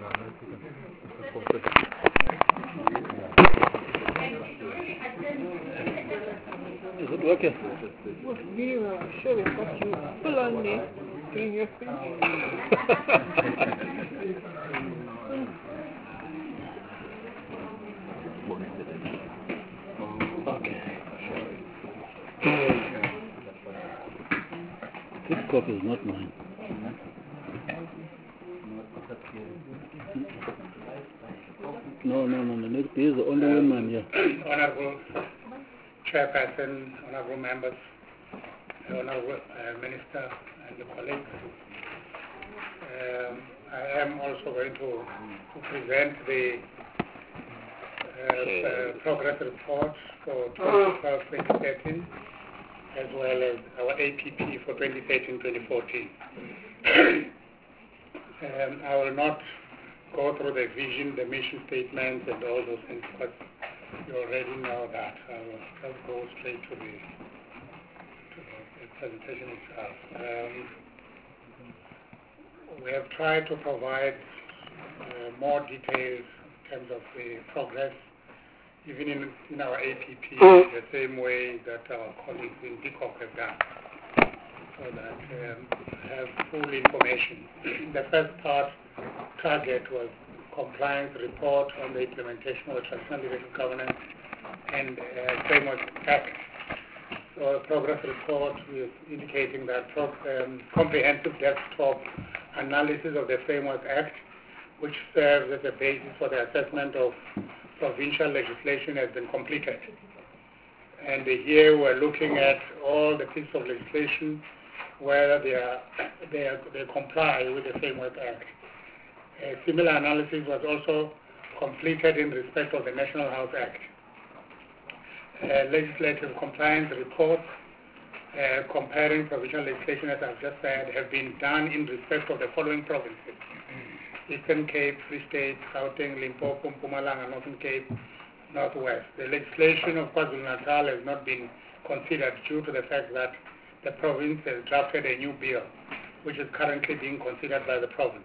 Is it working? What we were showing what you pull on there during your speech. Okay. This copy is not mine. No. He is the only one man here. Honorable Chairperson, honorable members, honorable Minister and the colleagues. I am also going to present the progress report for 2012-2013 as well as our APP for 2013-2014. I will not go through the vision, the mission statements and all those things, but you already know that. I will just go straight to the presentation itself. We have tried to provide more details in terms of the progress, even in our APP, the same way that our colleagues in DCOC have done, so that we have full information. The first target was compliance report on the implementation of the Traditional Leadership Governance and Framework Act. So the progress report is indicating that comprehensive desktop analysis of the Framework Act, which serves as a basis for the assessment of provincial legislation, has been completed. And here we're looking at all the pieces of legislation whether they comply with the Framework Act. A similar analysis was also completed in respect of the National House Act. Legislative compliance reports comparing provincial legislation, as I've just said, have been done in respect of the following provinces: Eastern Cape, Free State, Gauteng, Limpopo, Mpumalanga, Northern Cape, Northwest. The legislation of KwaZulu-Natal has not been considered due to the fact that the province has drafted a new bill, which is currently being considered by the province.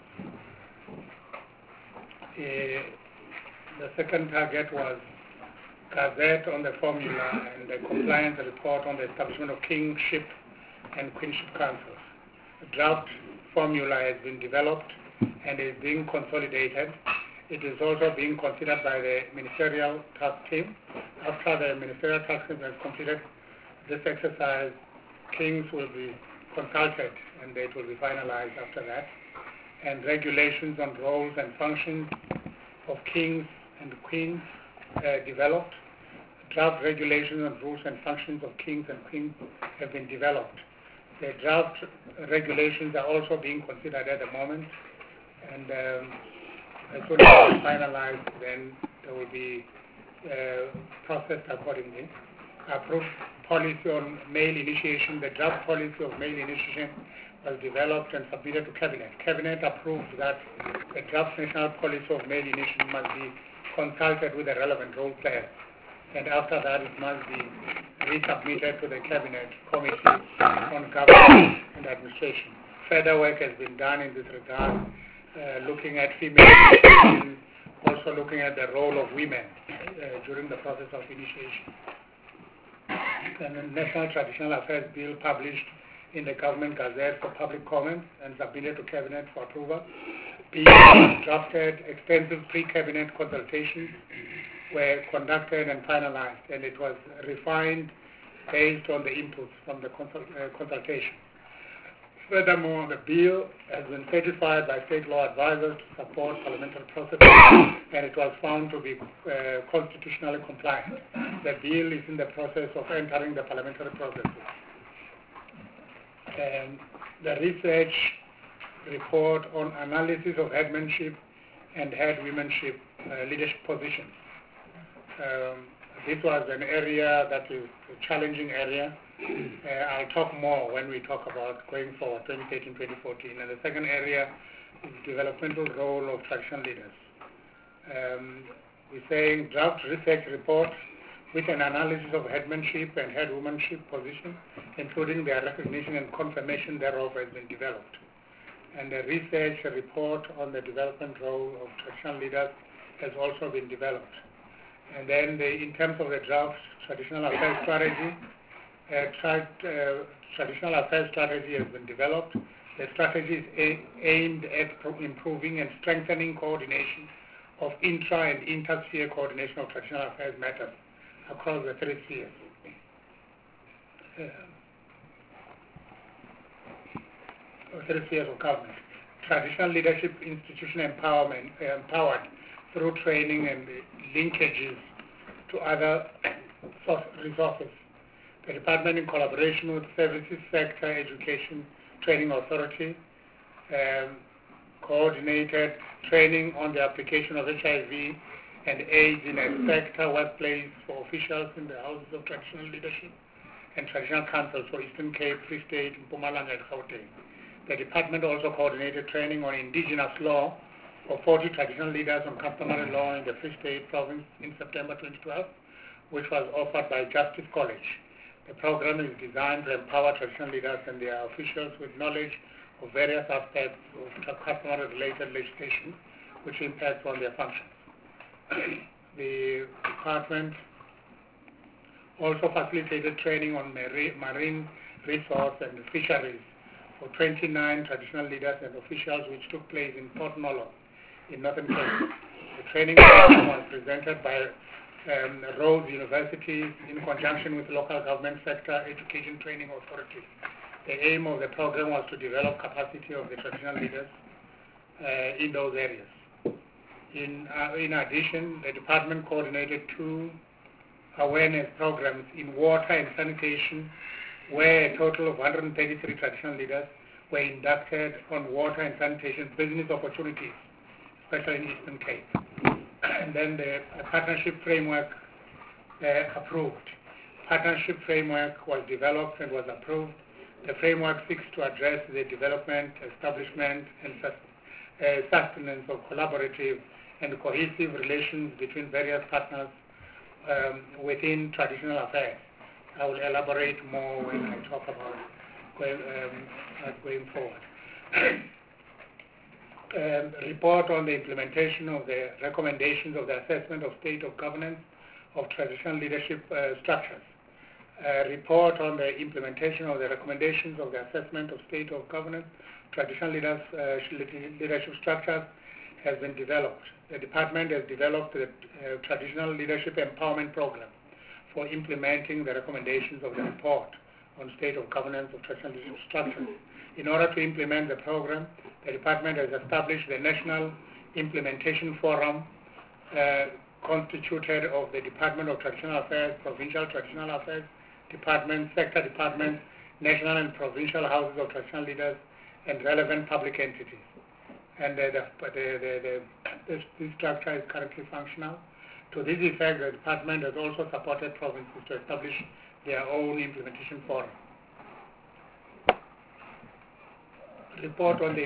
The second target was Gazette on the formula and the compliance report on the establishment of kingship and queenship councils. The draft formula has been developed and is being consolidated. It is also being considered by the ministerial task team. After the ministerial task team has completed this exercise, kings will be consulted and it will be finalized after that. And regulations on roles and functions of kings and queens developed. Draft regulations on rules and functions of kings and queens have been developed. The draft regulations are also being considered at the moment, and as soon as it's finalized, then they will be processed accordingly. Approved policy on male initiation. The draft policy of male initiation was developed and submitted to Cabinet. Cabinet approved that the draft national policy of male initiation must be consulted with the relevant role players, and after that it must be resubmitted to the Cabinet Committee on Governance and Administration. Further work has been done in this regard, looking at female initiation, also looking at the role of women during the process of initiation. And the National Traditional Affairs Bill published in the Government Gazette for public comment and submitted to Cabinet for approval. Bill drafted. Extensive pre-Cabinet consultations were conducted and finalized, and it was refined based on the inputs from the consultation. Furthermore, the bill has been certified by state law advisors to support parliamentary processes, and it was found to be constitutionally compliant. The bill is in the process of entering the parliamentary processes. And the research report on analysis of headmanship and headwomanship leadership positions. This was an area that is a challenging area. I'll talk more when we talk about going forward, 2013-2014. And the second area is developmental role of traditional leaders. We're saying draft research report with an analysis of headmanship and headwomanship position, including their recognition and confirmation thereof, has been developed. And a research report on the development role of traditional leaders has also been developed. And then in terms of the draft traditional affairs strategy, traditional affairs strategy has been developed. The strategy is aimed at improving and strengthening coordination of intra and inter-sphere coordination of traditional affairs matters across the three spheres. Three spheres of government. Traditional leadership institution empowered through training and linkages to other resources. The department, in collaboration with Services Sector Education Training Authority, coordinated training on the application of HIV and AIDS in a sector workplace for officials in the houses of traditional leadership and traditional councils for Eastern Cape, Free State, Mpumalanga, and Gauteng. The department also coordinated training on indigenous law for 40 traditional leaders on customary law in the Free State province in September 2012, which was offered by Justice College. The program is designed to empower traditional leaders and their officials with knowledge of various aspects of customary-related legislation which impacts on their functions. The department also facilitated training on marine resource and fisheries for 29 traditional leaders and officials, which took place in Port Nolo in Northern Cape. The training program was presented by Rhodes University in conjunction with local government sector education training authorities. The aim of the program was to develop capacity of the traditional leaders in those areas. In addition, the department coordinated 2 awareness programs in water and sanitation, where a total of 133 traditional leaders were inducted on water and sanitation business opportunities, especially in Eastern Cape. And then the partnership framework approved. Partnership framework was developed and was approved. The framework seeks to address the development, establishment, and sustenance of collaborative and cohesive relations between various partners within traditional affairs. I will elaborate more when I talk about going forward. Report on the implementation of the recommendations of the assessment of state of governance of traditional leadership structures. Report on the implementation of the recommendations of the assessment of state of governance traditional leadership structures has been developed. The department has developed the traditional leadership empowerment program for implementing the recommendations of the report on state of governance of traditional leadership structures. In order to implement the program, the department has established the National Implementation Forum, constituted of the Department of Traditional Affairs, Provincial Traditional Affairs Departments, Sector Departments, National and Provincial Houses of Traditional Leaders, and relevant public entities. And this structure is currently functional. To this effect, the department has also supported provinces to establish their own implementation forum. Report on the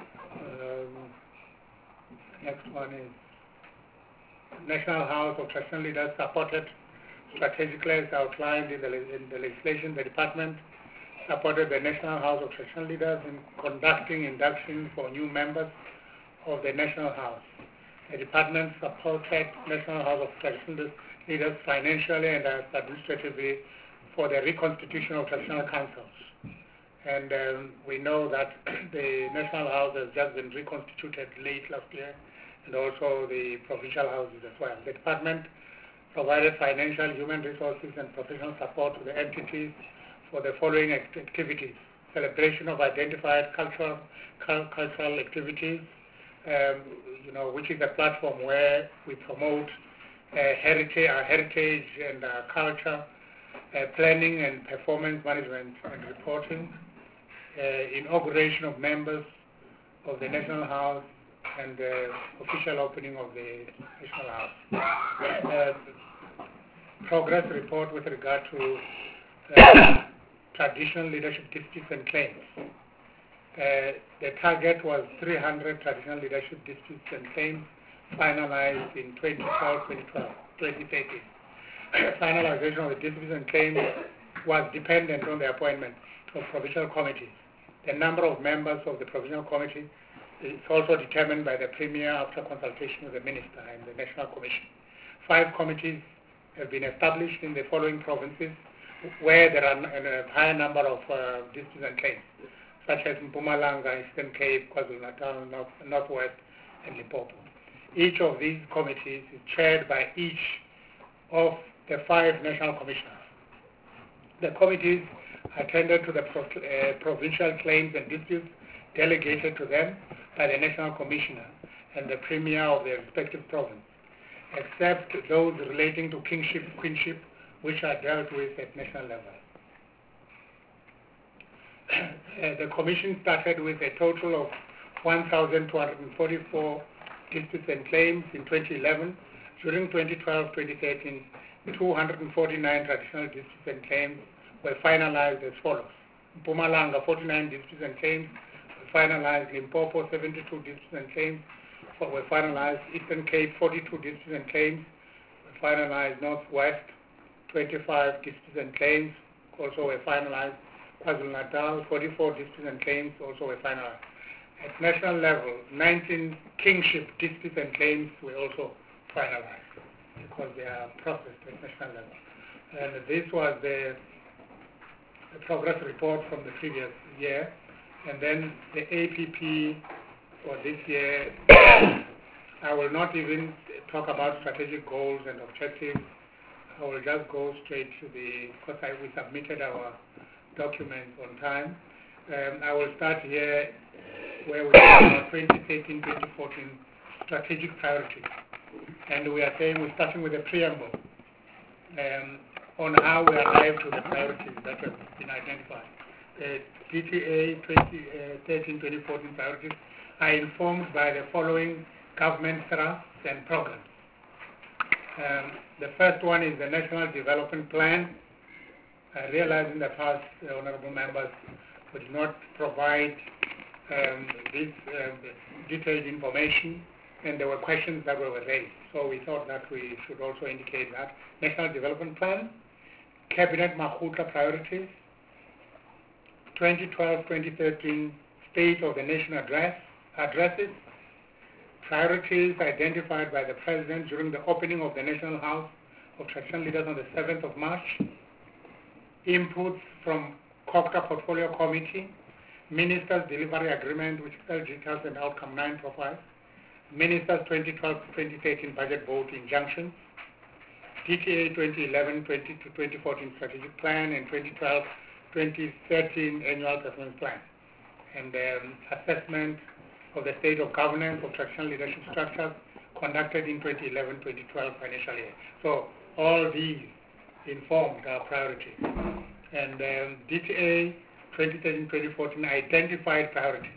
next one is National House of Traditional Leaders supported strategically as outlined in the legislation. The department supported the National House of Traditional Leaders in conducting induction for new members of the National House. The department supported National House of Traditional Leaders financially and administratively for the reconstitution of traditional councils. And we know that the National House has just been reconstituted late last year, and also the provincial houses as well. The department provided financial, human resources, and professional support to the entities for the following activities: celebration of identified cultural activities, which is a platform where we promote our heritage and our culture, planning and performance management and reporting, inauguration of members of the National House, and the official opening of the National House. Progress report with regard to traditional leadership disputes and claims. The target was 300 traditional leadership disputes and claims finalized in 2013. Finalization of the disputes and claims was dependent on the appointment of provincial committees The number of members of the Provisional Committee is also determined by the Premier after consultation with the Minister and the National Commission. 5 committees have been established in the following provinces where there are a higher number of disputes and claims, such as Mpumalanga, Eastern Cape, KwaZulu-Natal, Northwest, and Limpopo. Each of these committees is chaired by each of the 5 national commissioners. The committees attended to the provincial claims and disputes delegated to them by the national commissioner and the premier of the respective province, except those relating to kingship, queenship, which are dealt with at national level. The commission started with a total of 1,244 disputes and claims in 2011. During 2012-2013, 249 traditional disputes and claims were finalized as follows. Mpumalanga, 49 disputes and claims were finalized. Limpopo, 72 disputes and claims were finalized. Eastern Cape, 42 disputes and claims were finalized. Northwest, 25 disputes and claims also were finalized. KwaZulu-Natal, 44 disputes and claims also were finalized. At national level, 19 kingship disputes and claims were also finalized because they are processed at national level. And this was the progress report from the previous year. And then the APP for this year, I will not even talk about strategic goals and objectives. I will just go straight to because we submitted our documents on time. I will start here where we talk about 2013-2014 strategic priorities. And we are saying we're starting with a preamble on how we arrive to the priorities that have been identified. The DTA 2013-2014 priorities are informed by the following government thrusts and programs. The first one is the National Development Plan. I realize in the past, honorable members, we did not provide this detailed information, and there were questions that were raised. So we thought that we should also indicate that. National Development Plan, Cabinet Makhutla priorities, 2012-2013 State of the Nation addresses, priorities identified by the President during the opening of the National House of Traditional Leaders on the 7th of March, inputs from COCTA Portfolio Committee, Ministers' Delivery Agreement, which is details and outcome 9 profile, Ministers' 2012-2013 Budget Vote Injunctions, DTA 2011-2014 Strategic Plan, and 2012-2013 Annual Performance Plan, and assessment of the state of governance of traditional leadership structures conducted in 2011-2012 financial year. So all these informed our priorities. And DTA 2013-2014 identified priorities.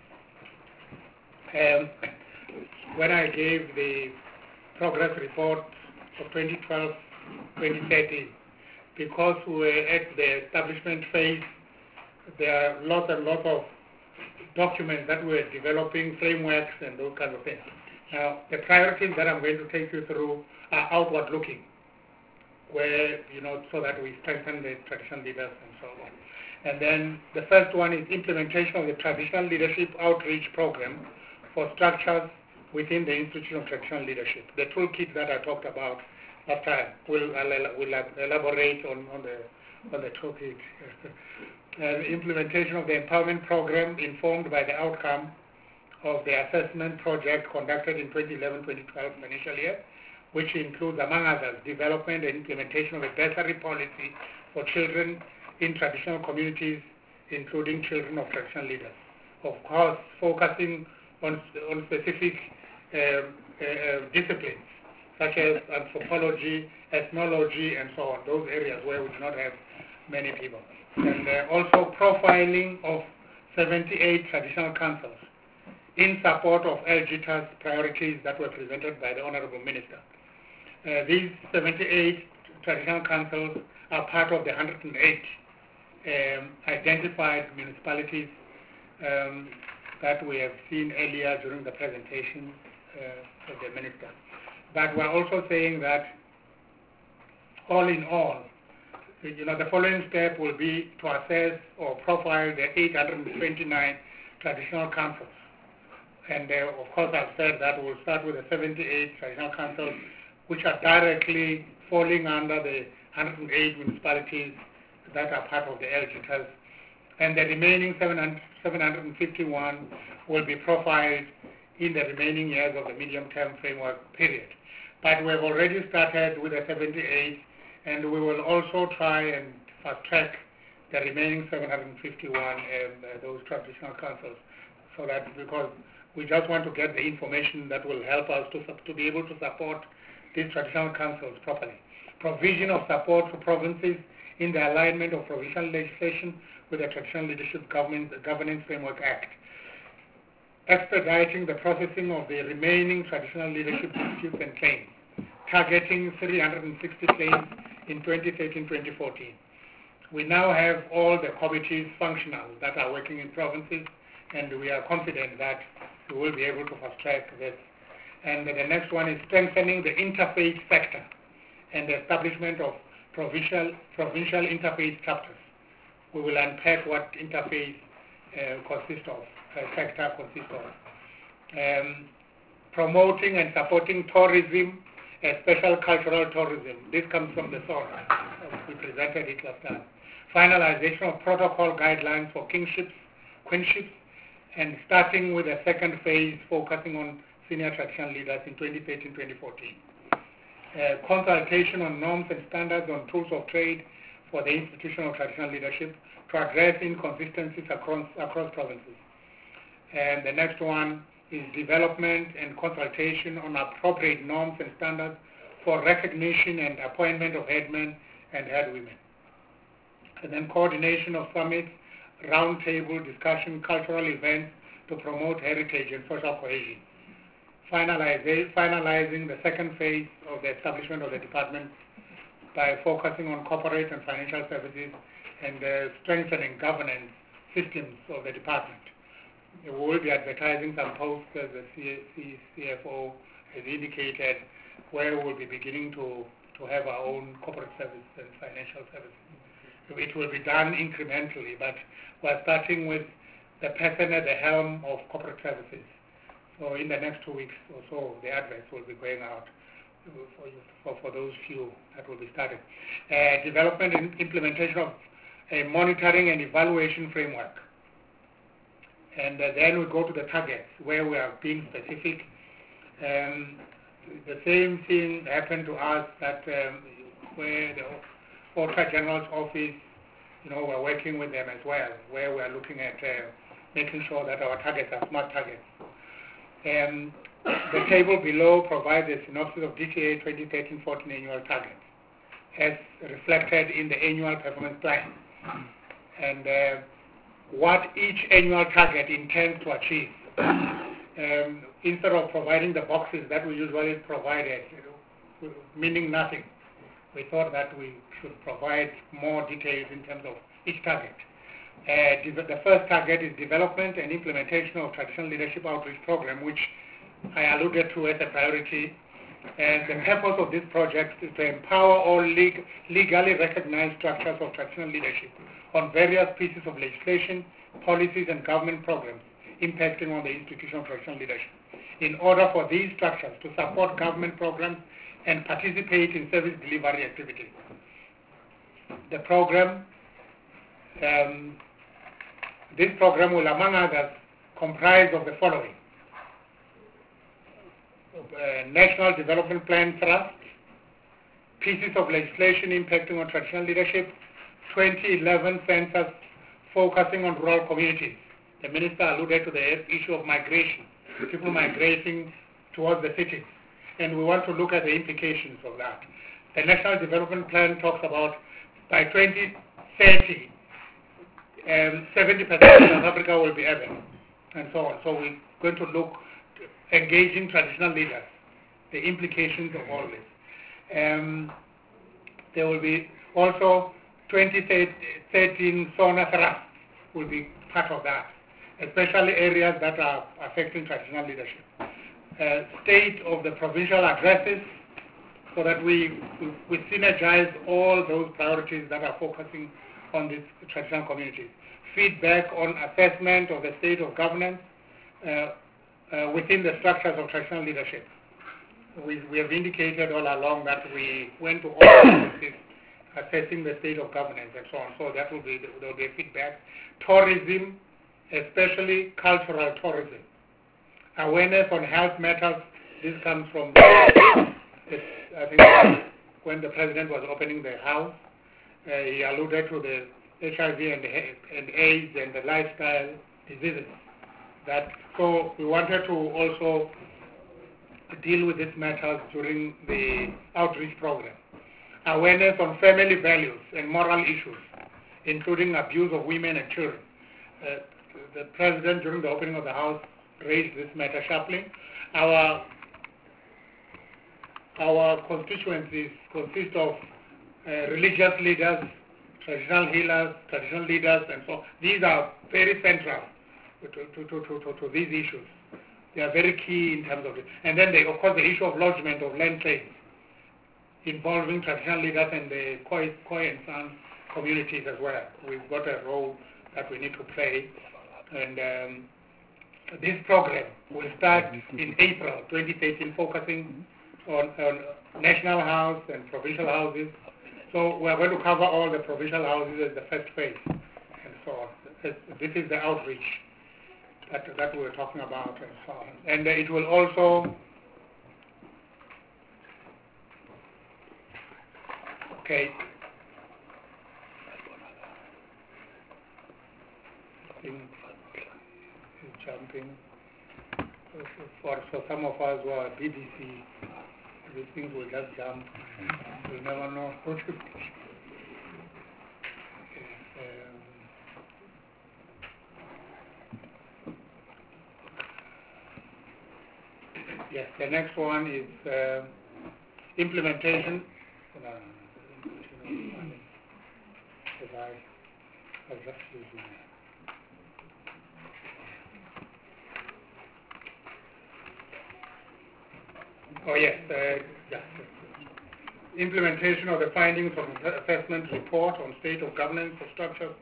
When I gave the progress report of 2012-2013, because we were at the establishment phase, there are lots and lots of documents that we're developing, frameworks and those kinds of things. Now, the priorities that I'm going to take you through are outward looking, where, so that we strengthen the traditional leaders and so on. And then the first one is implementation of the Traditional Leadership Outreach Program for structures within the Institute of Traditional Leadership. The toolkit that I talked about last time, we'll elaborate on the toolkit. Implementation of the empowerment program informed by the outcome of the assessment project conducted in 2011-2012 financial year, which includes, among others, development and implementation of a bursary policy for children in traditional communities, including children of traditional leaders. Of course, focusing on specific disciplines, such as anthropology, ethnology, and so on, those areas where we do not have many people. And also profiling of 78 traditional councils in support of LGTA's priorities that were presented by the Honorable Minister. These 78 traditional councils are part of the 108 identified municipalities that we have seen earlier during the presentation of the Minister. But we're also saying that all in all, The following step will be to assess or profile the 829 traditional councils. And of course, I've said that we'll start with the 78 traditional councils, which are directly falling under the 108 municipalities that are part of the LGTAS. And the remaining 751 will be profiled in the remaining years of the medium-term framework period. But we have already started with the 78, and we will also try and fast-track the remaining 751 those traditional councils, so that because we just want to get the information that will help us to be able to support these traditional councils properly. Provision of support for provinces in the alignment of provincial legislation with the Traditional Leadership Governance Framework Act. Expediting the processing of the remaining traditional leadership disputes and claims, targeting 360 claims in 2013-2014. We now have all the committees functional that are working in provinces, and we are confident that we will be able to fast-track this. And the next one is strengthening the interfaith sector and the establishment of provincial interfaith chapters. We will unpack what interfaith sector consists of. Promoting and supporting tourism, special cultural tourism. This comes from the source. We presented it last time. Finalization of protocol guidelines for kingships, queenships, and starting with the second phase focusing on senior traditional leaders in 2013-2014. Consultation on norms and standards on tools of trade for the institution of traditional leadership to address inconsistencies across provinces. And the next one is development and consultation on appropriate norms and standards for recognition and appointment of headmen and headwomen. And then coordination of summits, roundtable discussion, cultural events to promote heritage and social cohesion. Finalizing the second phase of the establishment of the department by focusing on corporate and financial services and strengthening governance systems of the department. We will be advertising some posts, as the CFO has indicated, where we will be beginning to have our own corporate service and financial services. It will be done incrementally, but we're starting with the person at the helm of corporate services. So in the next 2 weeks or so, the adverts will be going out for those few that will be started. Development and implementation of a monitoring and evaluation framework. And then we go to the targets, where we are being specific. The same thing happened to us that where the Auditor General's office, we're working with them as well, where we're looking at making sure that our targets are smart targets. The table below provides a synopsis of DTA 2013-14 annual targets, as reflected in the annual performance plan, and what each annual target intends to achieve. Instead of providing the boxes that we usually provided, meaning nothing, we thought that we should provide more details in terms of each target. The first target is development and implementation of traditional leadership outreach program, which I alluded to as a priority. And the purpose of this project is to empower all legally recognized structures of traditional leadership on various pieces of legislation, policies, and government programs impacting on the institution of traditional leadership, in order for these structures to support government programs and participate in service delivery activities. The program, this program will, among others, comprise of the following: National Development Plan Trust, pieces of legislation impacting on traditional leadership, 2011 census focusing on rural communities. The minister alluded to the issue of migration, people migrating towards the cities, and we want to look at the implications of that. The National Development Plan talks about by 2030, 70% of South Africa will be urban, and so on. So we're going to look engaging traditional leaders, the implications of all this. There will be also 2013 SONA thrust will be part of that, especially areas that are affecting traditional leadership. State of the provincial addresses, so that we synergize all those priorities that are focusing on these traditional communities. Feedback on assessment of the state of governance within the structures of traditional leadership. We have indicated all along that we went to all agencies assessing the state of governance and so on. So that will be a feedback. Tourism, especially cultural tourism. Awareness on health matters. This comes from, I think, when the president was opening the house, he alluded to the HIV and AIDS and the lifestyle diseases. So we wanted to also deal with these matters during the outreach program. Awareness on family values and moral issues, including abuse of women and children. The president, during the opening of the house, raised this matter sharply. Our constituencies consist of religious leaders, traditional healers, traditional leaders, and so on. These are very central to these issues. They are very key in terms of it. And then, of course, the issue of lodgement of land claims involving traditional leaders and the Khoi and San communities as well. We've got a role that we need to play. And this program will start in April 2013, focusing on national house and provincial houses. So we are going to cover all the provincial houses as the first phase and so on. This is the outreach that we were talking about and so on. And it will also, okay, jumping. For some of us who are BDC, these things will just jump. We'll never know what to do. Yes, the next one is implementation. I'll just use my... Oh yes, implementation of the findings of the assessment report on state of governance of structures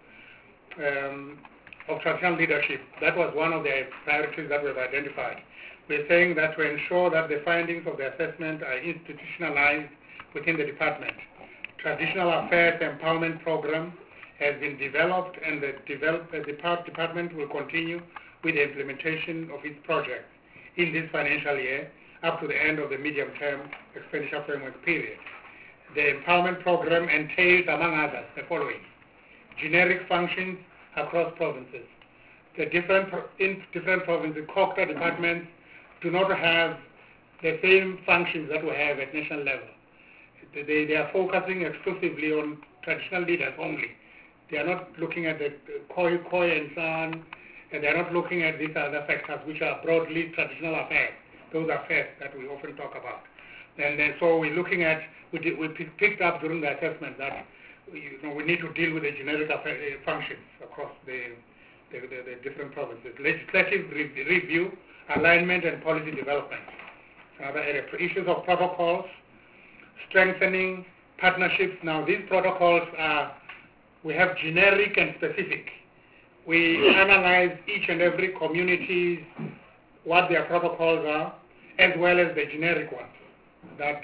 of traditional leadership. That was one of the priorities that we've identified. We're saying that to ensure that the findings of the assessment are institutionalized within the department. Traditional Affairs Empowerment Program has been developed, and the department will continue with the implementation of its project in this financial year up to the end of the medium-term expenditure framework period. The empowerment program entails, among others, the following: generic functions across provinces. In different provinces, COCTA departments do not have the same functions that we have at national level. They are focusing exclusively on traditional leaders only. They are not looking at the Khoi and San, and they are not looking at these other factors which are broadly traditional affairs. Those are affairs that we often talk about. And so we're looking at, we picked up during the assessment that we need to deal with the generic functions across the different provinces. Legislative review, alignment and policy development. Another area. Issues of protocols, strengthening partnerships. Now these protocols are, we have generic and specific. We analyze each and every community's, what their protocols are, as well as the generic ones. That,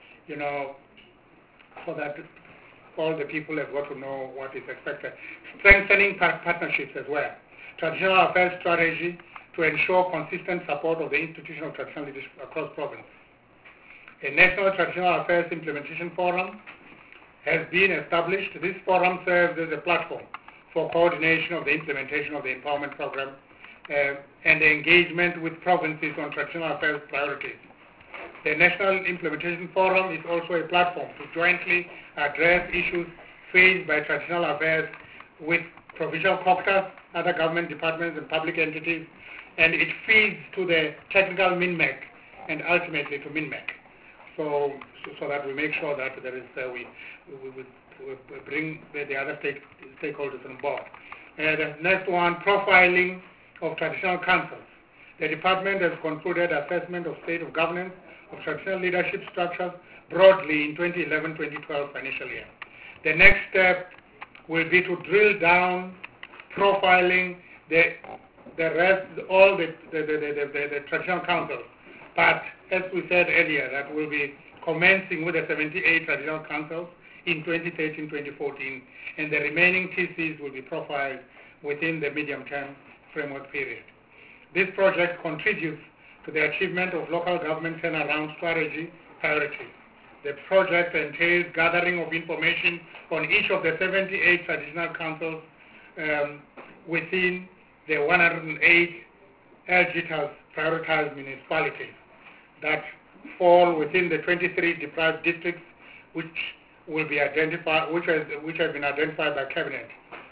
so that all the people have got to know what is expected. Strengthening partnerships as well. Traditional affairs strategy to ensure consistent support of the institution of traditional leadership across provinces. A National Traditional Affairs Implementation Forum has been established. This forum serves as a platform for coordination of the implementation of the empowerment program and the engagement with provinces on traditional affairs priorities. The National Implementation Forum is also a platform to jointly address issues faced by traditional affairs with provincial COCTAs, other government departments and public entities, and it feeds to the technical MINMEC and ultimately to MINMEC. So that we make sure that there is, we bring the other stakeholders on board. The next one, profiling of traditional councils. The department has concluded assessment of state of governance of traditional leadership structures broadly in 2011-2012 financial year. The next step will be to drill down, profiling the rest, all the traditional councils. But as we said earlier, that will be commencing with the 78 traditional councils in 2013-2014, and the remaining TCs will be profiled within the medium-term framework period. This project contributes to the achievement of local government turnaround strategy priorities. The project entails gathering of information on each of the 78 traditional councils within the 108 LGTAS prioritized municipalities that fall within the 23 deprived districts which will be identified, which have been identified by Cabinet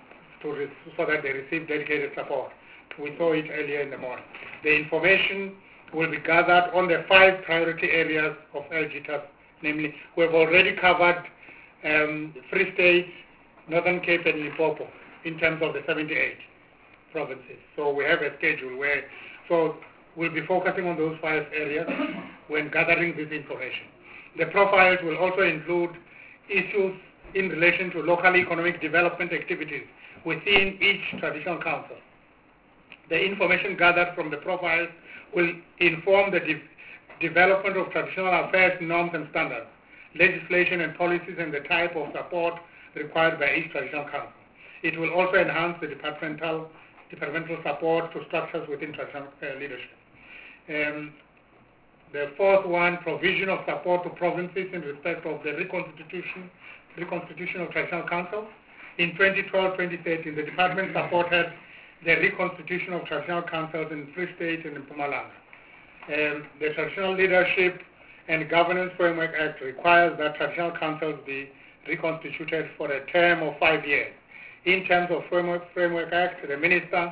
so that they receive dedicated support. We saw it earlier in the morning. The information will be gathered on the 5 priority areas of LGTAS, namely, we have already covered Free State, Northern Cape and Limpopo in terms of the 78 provinces. So we have a schedule where, so we'll be focusing on those 5 areas when gathering this information. The profiles will also include issues in relation to local economic development activities within each traditional council. The information gathered from the profiles will inform the development of traditional affairs, norms and standards, legislation and policies, and the type of support required by each traditional council. It will also enhance the departmental support to structures within traditional leadership. The 4th one, provision of support to provinces in respect of the reconstitution of traditional councils. In 2012-2013, the department supported the reconstitution of traditional councils in Free State and in Mpumalanga. The Traditional Leadership and Governance Framework Act requires that traditional councils be reconstituted for a term of 5 years. In terms of Framework Act, the Minister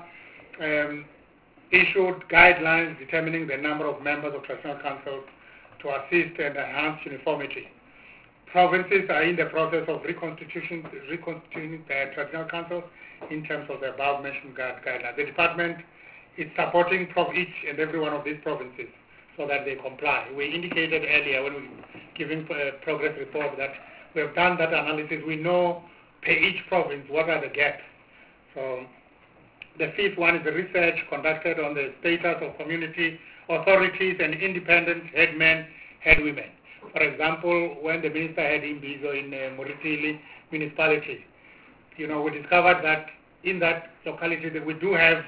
issued guidelines determining the number of members of traditional councils to assist and enhance uniformity. Provinces are in the process of reconstituting their traditional councils in terms of the above-mentioned guidelines. The department is supporting each and every one of these provinces so that they comply. We indicated earlier when we were giving progress report that we have done that analysis. We know per each province what are the gaps. So the 5th one is the research conducted on the status of community authorities and independent headmen, headwomen. For example, when the minister had Imbizo in Moritili municipality, we discovered that in that locality that we do have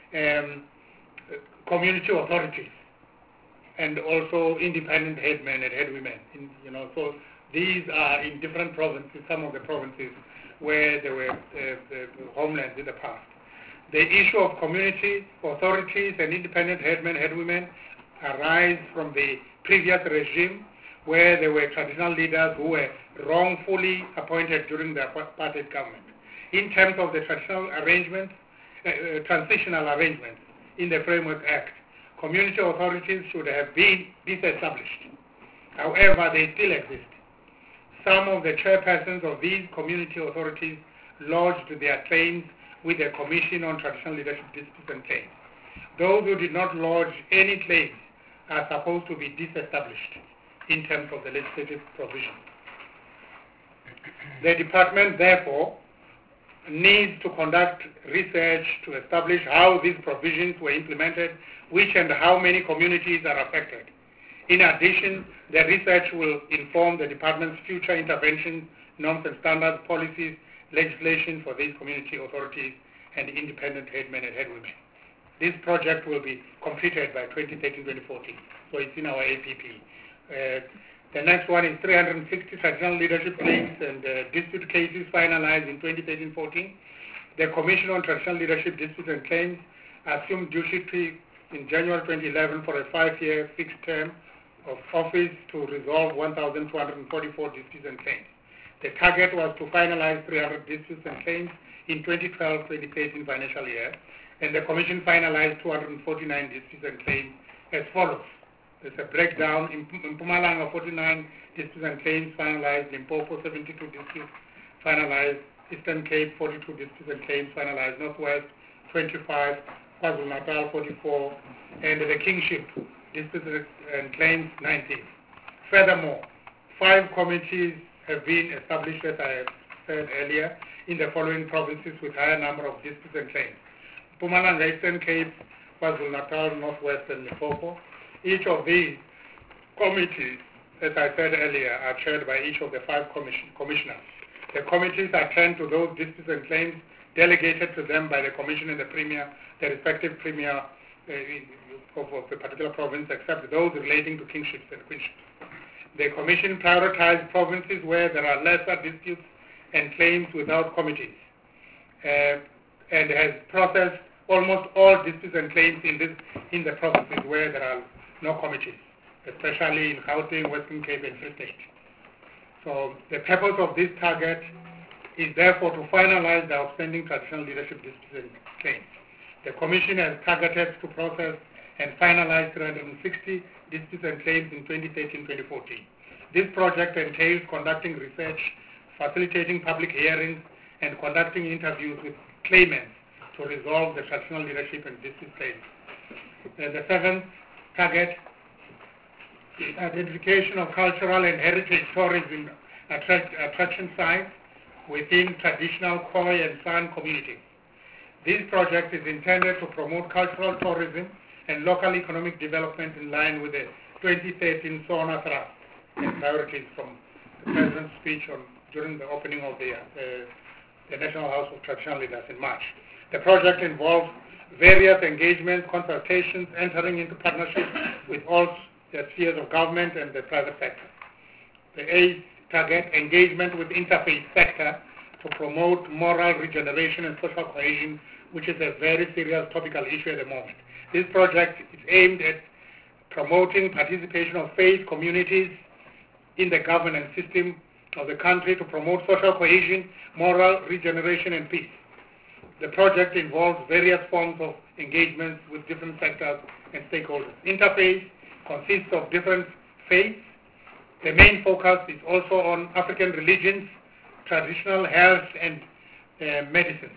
community authorities and also independent headmen and headwomen. So these are in different provinces, some of the provinces where there were homelands in the past. The issue of community authorities and independent headmen, headwomen arise from the previous regime where there were traditional leaders who were wrongfully appointed during the apartheid government. In terms of the traditional arrangements, transitional arrangements in the Framework Act, community authorities should have been disestablished. However, they still exist. Some of the chairpersons of these community authorities lodged their claims with the Commission on Traditional Leadership Disputes and Claims. Those who did not lodge any claims are supposed to be disestablished in terms of the legislative provision. The department, therefore, needs to conduct research to establish how these provisions were implemented, which and how many communities are affected. In addition, the research will inform the department's future intervention, norms and standards, policies, legislation for these community authorities and independent headmen and headwomen. This project will be completed by 2013-2014, so it's in our APP. The next one is 360 traditional leadership claims and dispute cases finalized in 2013-14. The Commission on Traditional Leadership Disputes and Claims assumed duty in January 2011 for a 5-year fixed term of office to resolve 1,244 disputes and claims. The target was to finalize 300 disputes and claims in 2012-2013 financial year, and the Commission finalized 249 disputes and claims as follows. There's a breakdown. In Mpumalanga, 49 disputes and claims finalized. Limpopo, 72 disputes finalized. Eastern Cape, 42 disputes and claims finalized. Northwest, 25. KwaZulu-Natal, 44. And the Kingship, disputes and claims, 19. Furthermore, 5 committees have been established, as I said earlier, in the following provinces with higher number of disputes and claims: Mpumalanga, Eastern Cape, KwaZulu-Natal, Northwest, and Limpopo. Each of these committees, as I said earlier, are chaired by each of the 5 commissioners. The committees attend to those disputes and claims delegated to them by the commission and the respective premier of the particular province, except those relating to kingships and queenships. The commission prioritizes provinces where there are lesser disputes and claims without committees, and has processed almost all disputes and claims in the provinces where there are no committees, especially in Gauteng, Western Cape, and Free State. So the purpose of this target is therefore to finalize the outstanding traditional leadership disputes and claims. The Commission has targeted to process and finalize 360 disputes and claims in 2013-2014. This project entails conducting research, facilitating public hearings, and conducting interviews with claimants to resolve the traditional leadership and dispute claims. The 7th target is identification of cultural and heritage tourism attraction sites within traditional Khoi and San communities. This project is intended to promote cultural tourism and local economic development in line with the 2013 SONA thrust and priorities from the President's speech during the opening of the National House of Traditional Leaders in March. The project involves various engagements, consultations, entering into partnerships with all the spheres of government and the private sector. The 8th target, engagement with interfaith sector to promote moral regeneration and social cohesion, which is a very serious topical issue at the moment. This project is aimed at promoting participation of faith communities in the governance system of the country to promote social cohesion, moral regeneration, and peace. The project involves various forms of engagements with different sectors and stakeholders. Interfaith consists of different faiths. The main focus is also on African religions, traditional health, and medicine.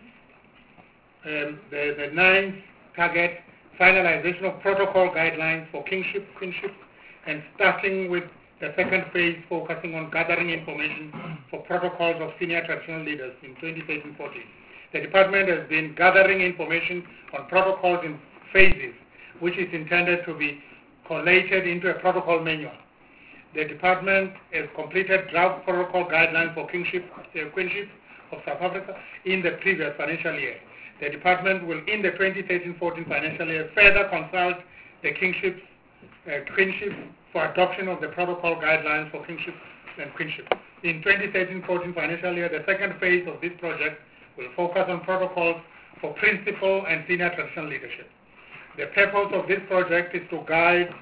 The 9th target, finalization of protocol guidelines for kingship, queenship, and starting with the 2nd phase focusing on gathering information for protocols of senior traditional leaders in 2013-14. The department has been gathering information on protocols in phases, which is intended to be collated into a protocol manual. The department has completed draft protocol guidelines for kingship, queenship of South Africa in the previous financial year. The department will, in the 2013-14 financial year, further consult the kingship, queenship for adoption of the protocol guidelines for kingship and queenship. In 2013-14 financial year, the 2nd phase of this project will focus on protocols for principal and senior traditional leadership. The purpose of this project is to guide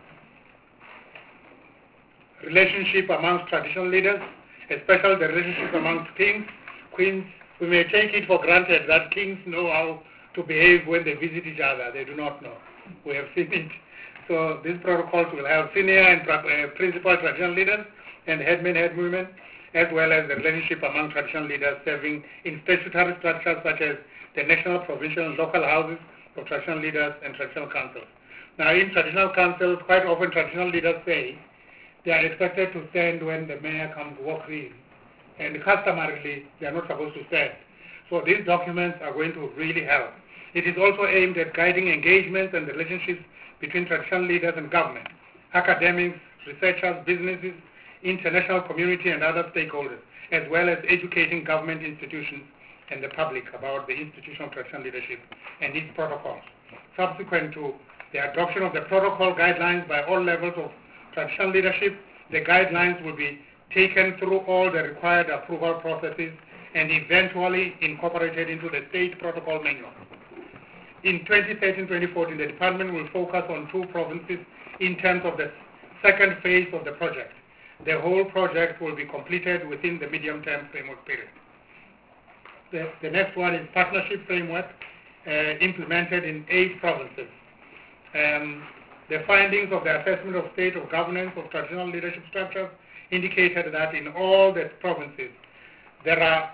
relationship amongst traditional leaders, especially the relationship amongst kings, queens. We may take it for granted that kings know how to behave when they visit each other. They do not know. We have seen it. So these protocols will have senior and principal traditional leaders and headmen, headwomen, as well as the relationship among traditional leaders serving in statutory structures such as the national, provincial, and local houses of traditional leaders and traditional councils. Now, in traditional councils, quite often traditional leaders say they are expected to stand when the mayor comes walking in, and customarily they are not supposed to stand. So these documents are going to really help. It is also aimed at guiding engagements and relationships between traditional leaders and government, academics, researchers, businesses, international community, and other stakeholders, as well as educating government institutions and the public about the institution of traditional leadership and its protocols. Subsequent to the adoption of the protocol guidelines by all levels of traditional leadership, the guidelines will be taken through all the required approval processes and eventually incorporated into the state protocol manual. In 2013-2014, the department will focus on 2 provinces in terms of the 2nd phase of the project. The whole project will be completed within the medium-term framework period. The next one is partnership framework implemented in 8 provinces. The findings of the assessment of state of governance of traditional leadership structures indicated that in all the provinces there are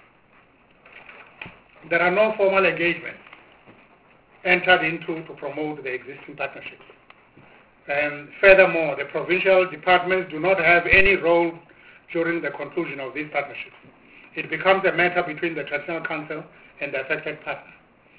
no formal engagements entered into to promote the existing partnerships. And furthermore, the provincial departments do not have any role during the conclusion of these partnerships. It becomes a matter between the Traditional Council and the affected partner.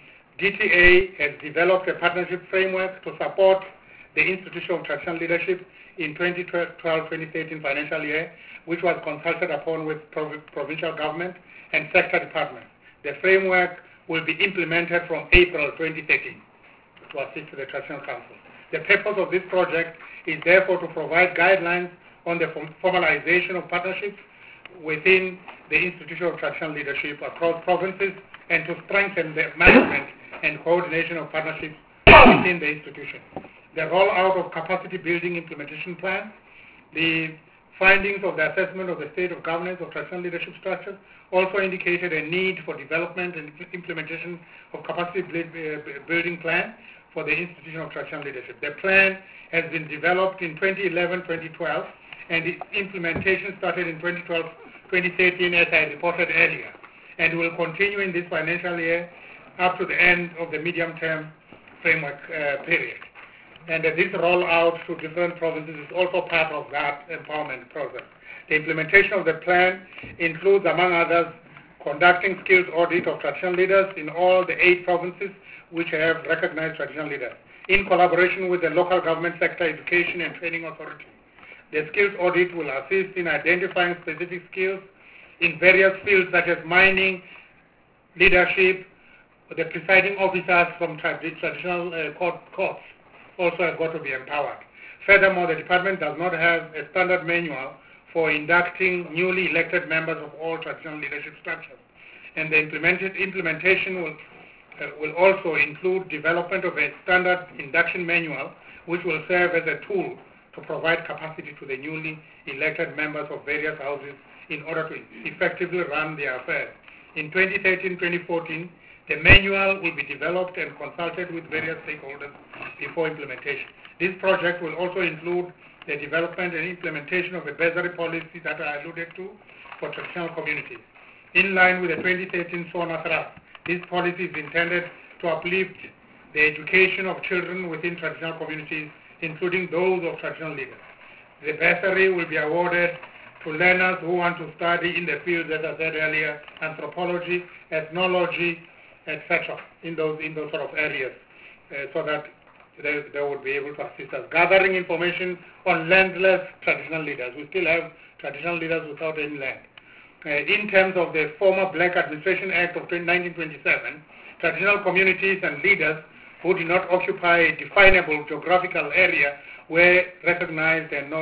DTA has developed a partnership framework to support the institution of traditional leadership in 2012-2013 financial year, which was consulted upon with provincial government and sector departments. The framework will be implemented from April 2013 to assist the Traditional Council. The purpose of this project is therefore to provide guidelines on the formalization of partnerships within the institution of traditional leadership across provinces and to strengthen the management and coordination of partnerships within the institution. The rollout of capacity building implementation plans, the findings of the assessment of the state of governance of traditional leadership structures also indicated a need for development and implementation of capacity building plan for the institution of traditional leadership. The plan has been developed in 2011-2012 and its implementation started in 2012-2013 as I reported earlier, and will continue in this financial year up to the end of the medium-term framework period. And this rollout to different provinces is also part of that empowerment process. The implementation of the plan includes, among others, conducting skills audit of traditional leaders in all the 8 provinces which have recognized traditional leaders, in collaboration with the local government sector education and training authority. The skills audit will assist in identifying specific skills in various fields such as mining, leadership. The presiding officers from traditional courts also have got to be empowered. Furthermore, the department does not have a standard manual for inducting newly elected members of all traditional leadership structures. And the implementation will also include development of a standard induction manual which will serve as a tool to provide capacity to the newly elected members of various houses in order to effectively run their affairs. In 2013-2014, the manual will be developed and consulted with various stakeholders before implementation. This project will also include the development and implementation of a bursary policy that I alluded to for traditional communities. In line with the 2013 SONA thrust, this policy is intended to uplift the education of children within traditional communities, including those of traditional leaders. The bursary will be awarded to learners who want to study in the fields, as I said earlier, anthropology, ethnology, etc., in those sort of areas, so that they would be able to assist us. Gathering information on landless traditional leaders. We still have traditional leaders without any land. In terms of the former Black Administration Act of 1927, traditional communities and leaders who did not occupy a definable geographical area were recognized and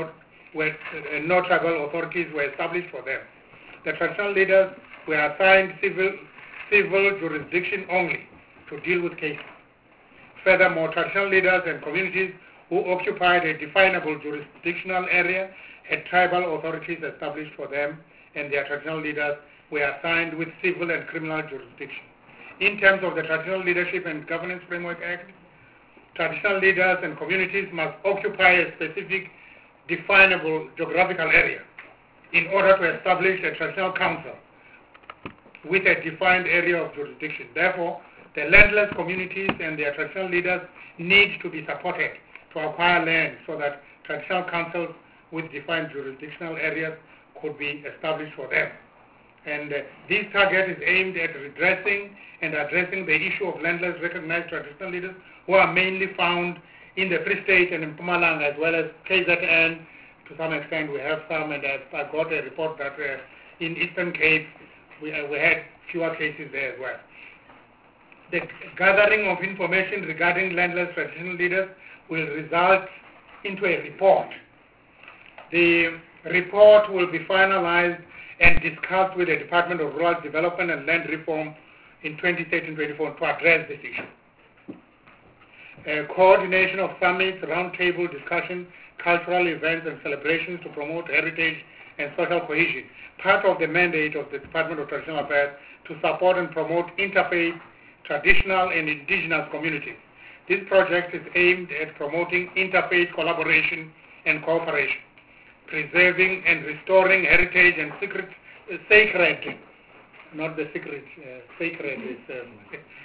no tribal authorities were established for them. The traditional leaders were assigned civil jurisdiction only to deal with cases. Furthermore, traditional leaders and communities who occupied a definable jurisdictional area had tribal authorities established for them, and their traditional leaders were assigned with civil and criminal jurisdiction. In terms of the Traditional Leadership and Governance Framework Act, traditional leaders and communities must occupy a specific definable geographical area in order to establish a traditional council with a defined area of jurisdiction. Therefore, the landless communities and their traditional leaders need to be supported to acquire land so that traditional councils with defined jurisdictional areas could be established for them. And this target is aimed at redressing and addressing the issue of landless recognized traditional leaders who are mainly found in the Free State and in Mpumalanga, as well as KZN. To some extent, we have some, and I've got a report that in Eastern Cape, we had fewer cases there as well. The gathering of information regarding landless traditional leaders will result into a report. The report will be finalized and discussed with the Department of Rural Development and Land Reform in 2013-24 to address this issue. Coordination of summits, roundtable discussions, cultural events and celebrations to promote heritage and social cohesion. Part of the mandate of the Department of Traditional Affairs to support and promote interfaith, traditional and indigenous communities. This project is aimed at promoting interfaith collaboration and cooperation, preserving and restoring heritage and sacred, not the secret, sacred is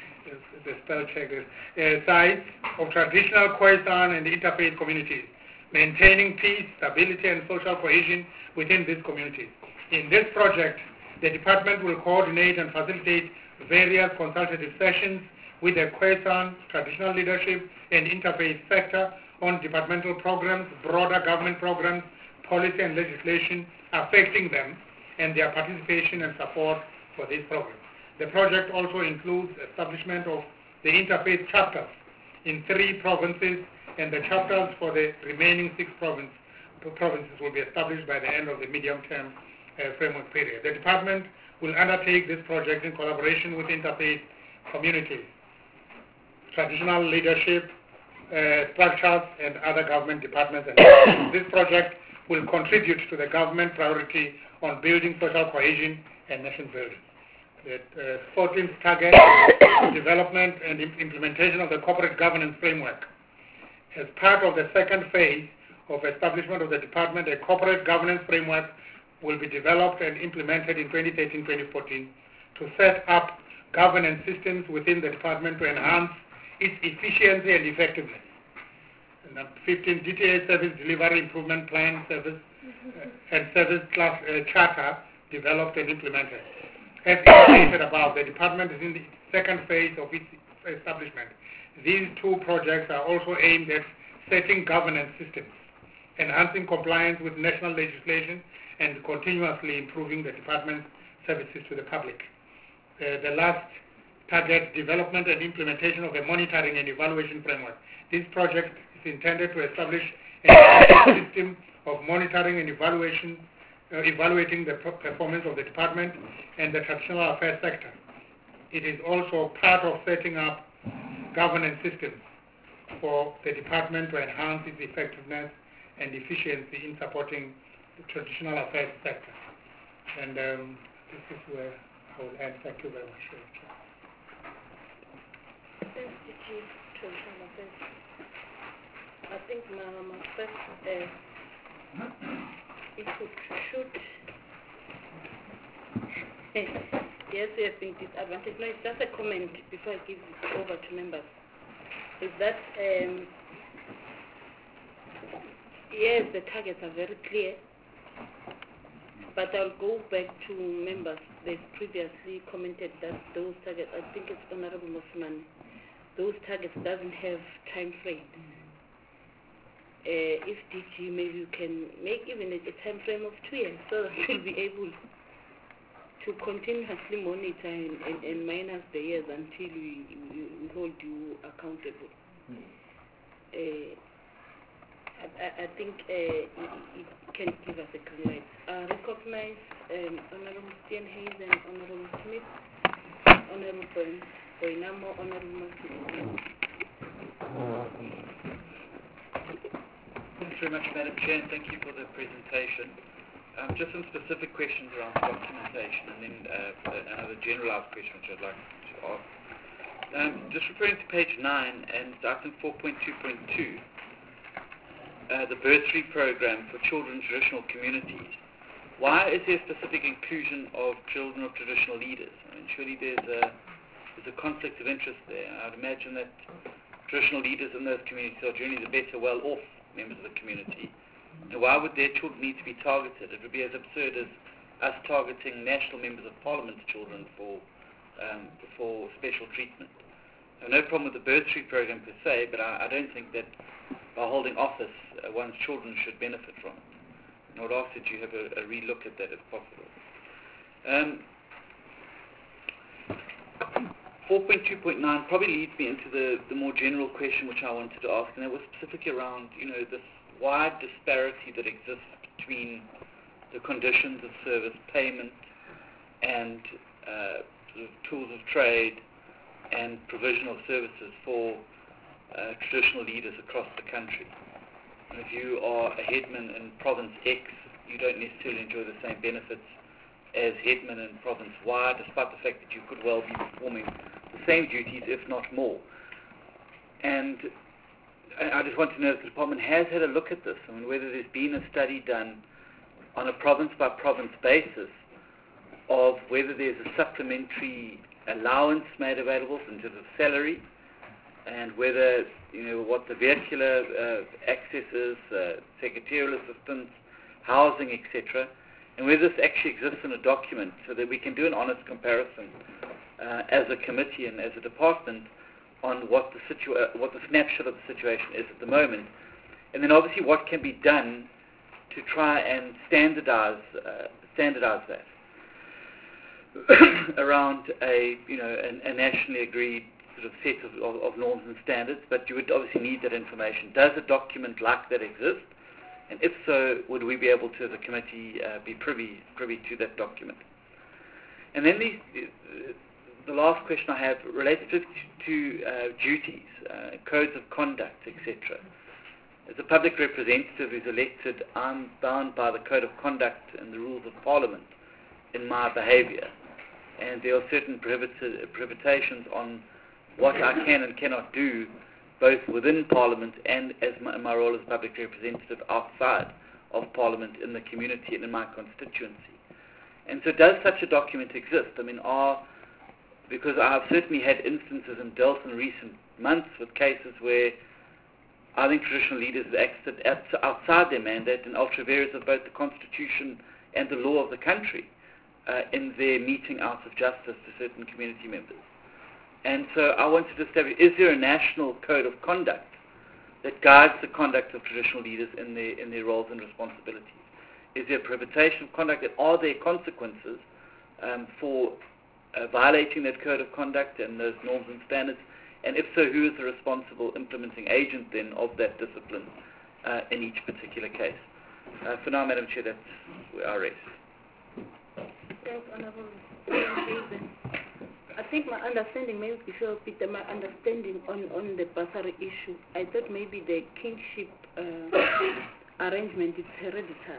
the spell check, sites of traditional Khoisan and interfaith communities. maintaining peace, stability and social cohesion within these communities. In this project, the department will coordinate and facilitate various consultative sessions with the Khoisan traditional leadership and interfaith sector on departmental programs, broader government programs, policy and legislation affecting them, and their participation and support for these programs. The project also includes establishment of the interfaith chapters in 3 provinces, and the chapters for the remaining 6 provinces will be established by the end of the medium-term framework period. The department will undertake this project in collaboration with interfaith communities, traditional leadership, structures, and other government departments. And this project will contribute to the government priority on building social cohesion and nation building. The 14th target, development and implementation of the corporate governance framework. As part of the second phase of establishment of the department, a corporate governance framework will be developed and implemented in 2013-2014 to set up governance systems within the department to enhance its efficiency and effectiveness. And 15, DTA service delivery improvement plan service and service class charter developed and implemented. As indicated above, the department is in the second phase of its establishment. These 2 projects are also aimed at setting governance systems, enhancing compliance with national legislation, and continuously improving the department's services to the public. The last target, development and implementation of a monitoring and evaluation framework. This project is intended to establish a system of monitoring and evaluating the performance of the department and the traditional affairs sector. It is also part of setting up governance systems for the department to enhance its effectiveness and efficiency in supporting the traditional affairs sector. And this is where I will end. Thank you very much. Thanks, DG Traditional Affairs. I think my first input should yes, we have been disadvantaged. No, it's just a comment before I give it over to members. Is that yes, the targets are very clear, but I'll go back to members. They've previously commented that those targets, I think it's Honorable Mosman, those targets doesn't have time frame. If DG, maybe you can make even a time frame of 2 years so that you'll be able to continuously monitor and minus the years until we hold you accountable. I think it can give us a green light. Recognize Honorable Steenhuisen and Honorable Smith, Honorable Boinamo, Honorable Martin. Thanks very much, Madam Chair, and thank you for the presentation. Just some specific questions around documentation, and then another generalized question which I'd like to ask. Just referring to page 9 and item 4.2.2, the bursary program for children in traditional communities. Why is there specific inclusion of children of traditional leaders? I mean, surely there's a conflict of interest there. I would imagine that traditional leaders in those communities are generally the better well-off members of the community. And why would their children need to be targeted? It would be as absurd as us targeting national members of parliament's children for special treatment. I have no problem with the bursary program per se, but I don't think that by holding office, one's children should benefit from it. And I would ask that you have a re-look at that if possible. 4.2.9 probably leads me into the more general question which I wanted to ask, and that was specifically around, this wide disparity that exists between the conditions of service payment and sort of tools of trade and provision of services for traditional leaders across the country. And if you are a headman in province X, you don't necessarily enjoy the same benefits as headman in province Y, despite the fact that you could well be performing the same duties, if not more. And I just want to know if the department has had a look at this. I mean, whether there's been a study done on a province-by-province basis of whether there's a supplementary allowance made available in terms of salary and whether, what the vehicular access is, secretarial assistance, housing, etc., and whether this actually exists in a document so that we can do an honest comparison as a committee and as a department on what the snapshot of the situation is at the moment, and then obviously what can be done to try and standardize that around a nationally agreed sort of set of norms and standards. But you would obviously need that information. Does a document like that exist? And if so, would we be able to, as a committee, be privy to that document? And then the last question I have relates to duties, codes of conduct, etc. As a public representative who's elected, I'm bound by the code of conduct and the rules of Parliament in my behaviour. And there are certain prohibitions on what I can and cannot do, both within Parliament and as my role as a public representative outside of Parliament in the community and in my constituency. And so does such a document exist? I mean, because I've certainly had instances and dealt in recent months with cases where I think traditional leaders have acted outside their mandate and ultra various of both the Constitution and the law of the country in their meting out of justice to certain community members. And so I wanted to establish, is there a national code of conduct that guides the conduct of traditional leaders in their roles and responsibilities? Is there a prohibition of conduct, and are there consequences for violating that code of conduct and those norms and standards? And if so, who is the responsible implementing agent then of that discipline in each particular case? For now, Madam Chair, that's where I rest. Thanks, Honourable. I think my understanding, maybe before Peter, my understanding on the bursary issue, I thought maybe the kingship arrangement is hereditary.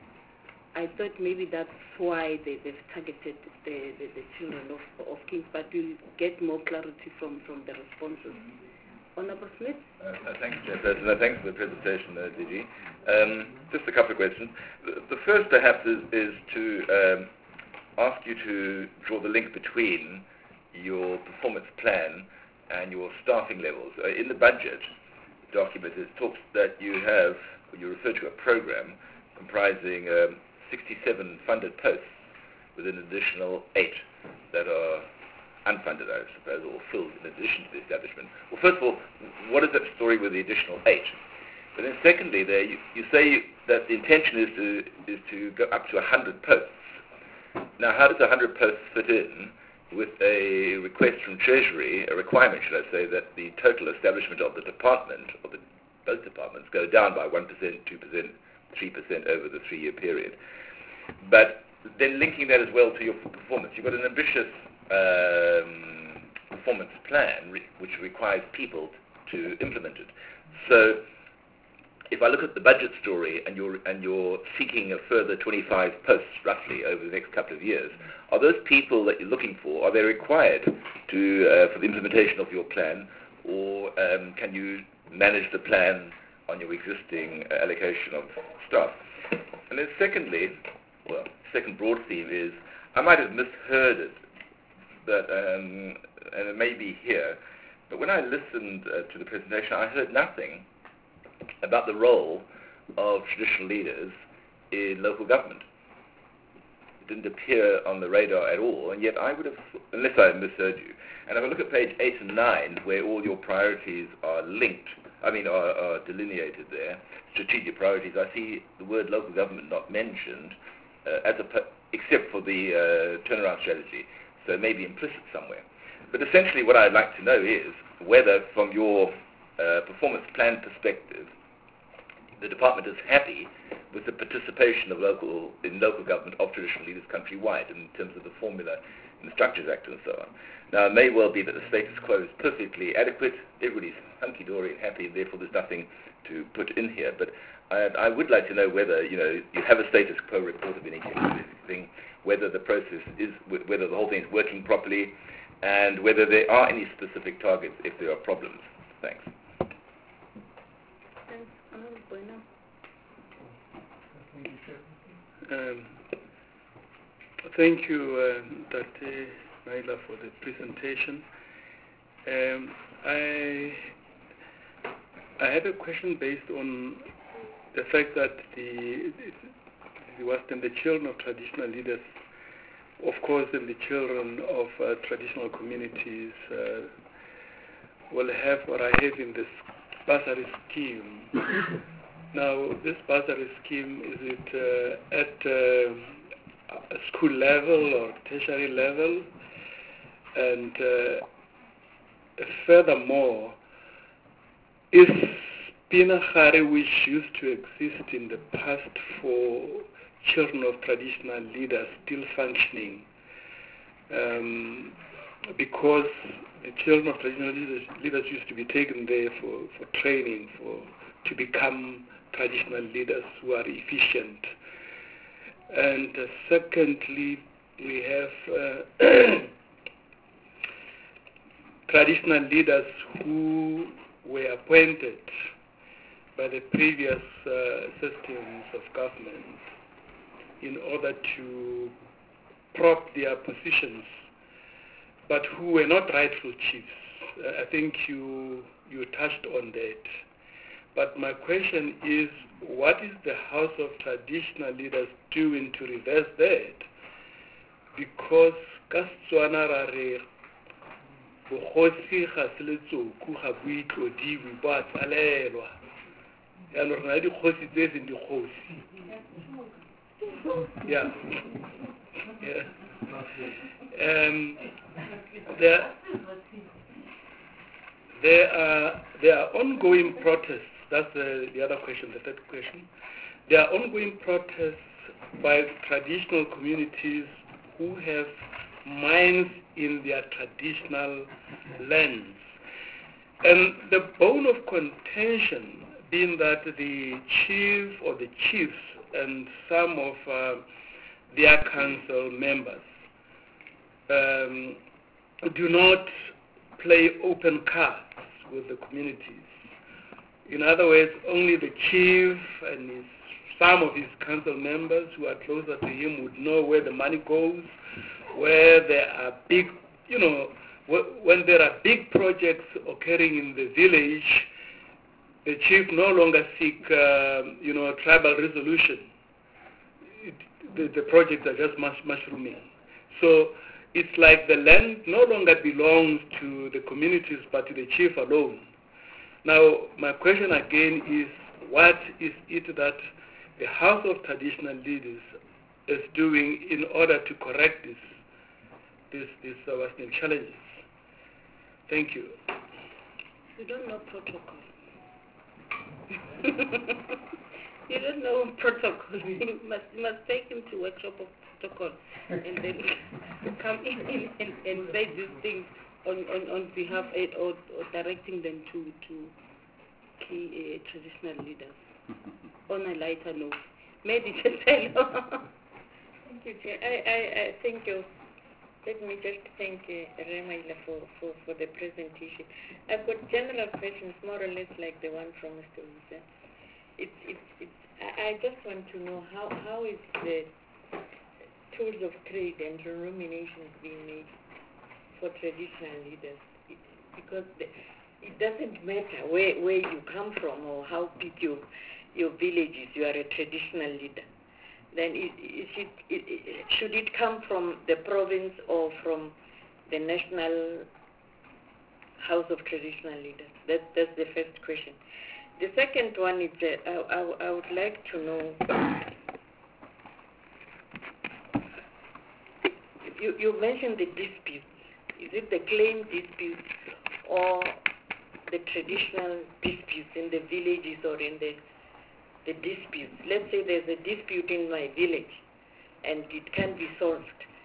I thought maybe that's why they've targeted the children of kings, but we'll get more clarity from the responses. Honourable Smith? Thanks, Chair President. Thanks for the presentation, DG. Just a couple of questions. The first, perhaps, is to ask you to draw the link between your performance plan and your staffing levels. In the budget document, it talks that you refer to a program comprising 67 funded posts with an additional 8 that are unfunded, I suppose, or filled in addition to the establishment. Well, first of all, what is that story with the additional 8? But then secondly, there you say that the intention is to go up to 100 posts. Now, how does 100 posts fit in with a request from Treasury, a requirement, should I say, that the total establishment of the department, or both departments, go down by 1%, 2%, 3% over the 3-year period? But then linking that as well to your performance, you've got an ambitious performance plan which requires people to implement it. So if I look at the budget story and you're seeking a further 25 posts roughly over the next couple of years, are those people that you're looking for, are they required for the implementation of your plan, or can you manage the plan on your existing allocation of staff? And then secondly, second broad theme is, I might have misheard it, but and it may be here, but when I listened to the presentation, I heard nothing about the role of traditional leaders in local government. It didn't appear on the radar at all, and yet I would have, unless I misheard you. And if I look at page 8 and 9, where all your priorities are are delineated there, strategic priorities, I see the word local government not mentioned, except for the turnaround strategy, so it may be implicit somewhere. But essentially what I'd like to know is whether, from your performance plan perspective, the department is happy with the participation of local government of traditional leaders countrywide in terms of the formula in the Structures Act and so on. Now, it may well be that the status quo is perfectly adequate, everybody's hunky-dory and happy, and therefore there's nothing to put in here. But I would like to know whether, you have a status quo report of any thing, whether the process is, whether the whole thing is working properly, and whether there are any specific targets if there are problems. Thanks. Thank you, Dr. Naila, for the presentation. I have a question based on the fact that the children of traditional leaders, of course, and the children of traditional communities will have what I have in this bursary scheme. Now, this bursary scheme, is it at a school level or tertiary level? And furthermore, is Pinagare, which used to exist in the past for children of traditional leaders, still functioning? Because the children of traditional leaders used to be taken there for training, to become traditional leaders who are efficient. And secondly, we have traditional leaders who were appointed by the previous systems of government in order to prop their positions, but who were not rightful chiefs. I think you touched on that. But my question is, what is the House of Traditional Leaders doing to reverse that? Because Kastswana Rare, Bukhosi Hasletsu, Kuha Buito, Divi, Bat, Alelwa, and already Hosi days in the Hosi. Yeah. There are ongoing protests. That's the other question, the third question. There are ongoing protests by traditional communities who have mines in their traditional lands. And the bone of contention being that the chief or the chiefs and some of their council members do not play open cards with the communities. In other words, only the chief and some of his council members who are closer to him would know where the money goes, where there are big, when there are big projects occurring in the village, the chief no longer seek, tribal resolution. The projects are just mushrooming. So it's like the land no longer belongs to the communities but to the chief alone. Now, my question again is, what is it that the House of Traditional Leaders is doing in order to correct these challenges? Thank you. You don't know protocol. You don't know protocol. You must take him to workshop of protocol and then come in and say these things on behalf or directing them to key traditional leaders. On a lighter note, maybe just say no. Thank you, Chair. I thank you. Let me just thank Remaila for the presentation. I've got general questions, more or less like the one from Mr. Musa. I just want to know how is the tools of trade and renominations being made for traditional leaders? Because it doesn't matter where you come from or how big your village is, you are a traditional leader. Then should it come from the province or from the National House of Traditional Leaders? That's the first question. The second one is I would like to know, you mentioned the disputes. Is it the claim disputes or the traditional disputes in the villages or in the disputes? Let's say there's a dispute in my village and it can be solved.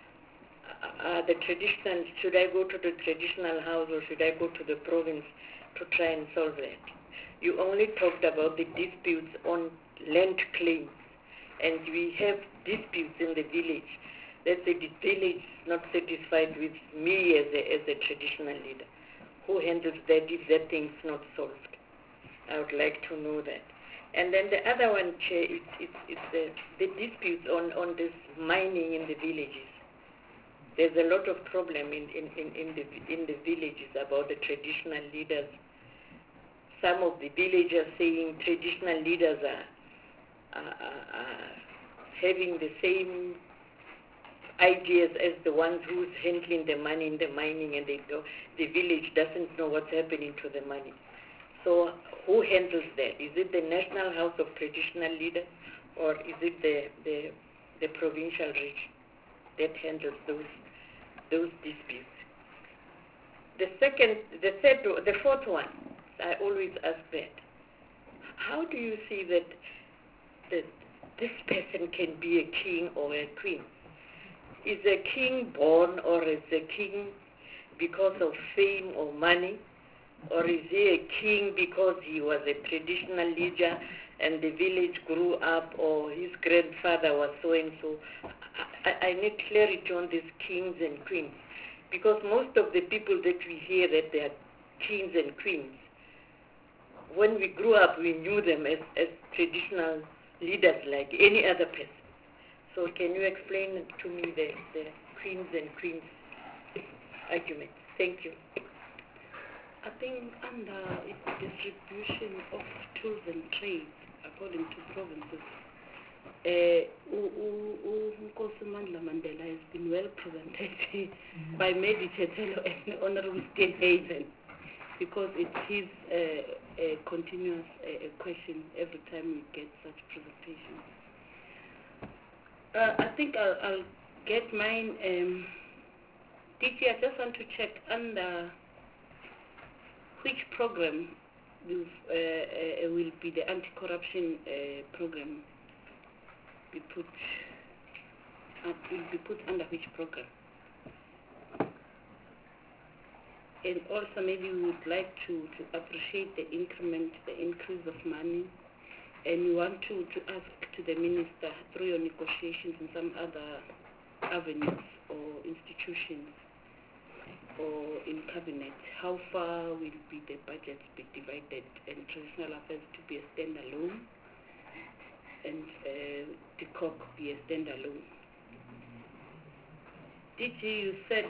Should I go to the traditional house or should I go to the province to try and solve that? You only talked about the disputes on land claims, and we have disputes in the village. Let's say the village is not satisfied with me as a traditional leader. Who handles that if that thing's not solved? I would like to know that. And then the other one, Chair, it's the disputes on this mining in the villages. there's a lot of problem in the villages about the traditional leaders. Some of the villagers saying traditional leaders are having the same ideas as the ones who's handling the money in the mining, and the village doesn't know what's happening to the money. So who handles that? Is it the National House of Traditional Leaders, or is it the provincial region that handles those disputes? The fourth one, I always ask that. How do you see that this person can be a king or a queen? Is a king born, or is a king because of fame or money? Or is he a king because he was a traditional leader and the village grew up, or his grandfather was so-and-so? I need clarity on these kings and queens, because most of the people that we hear that they are kings and queens, when we grew up, we knew them as traditional leaders like any other person. So can you explain to me the queens and queens argument? Thank you. I think under distribution of tools and trade according to provinces, Nkosi Mandla Mandela has been well presented by Medi Chetelo and Honorable Steenhuisen, because it's his continuous question every time we get such presentations. I think I'll get mine. DG, I just want to check under which program will be the anti-corruption program will be put under which program? And also maybe we would like to appreciate the increase of money, and we want to ask to the minister through your negotiations in some other avenues or institutions or in cabinet, how far will be the budgets be divided, and traditional affairs to be a standalone, and the COC be a standalone. DG, you said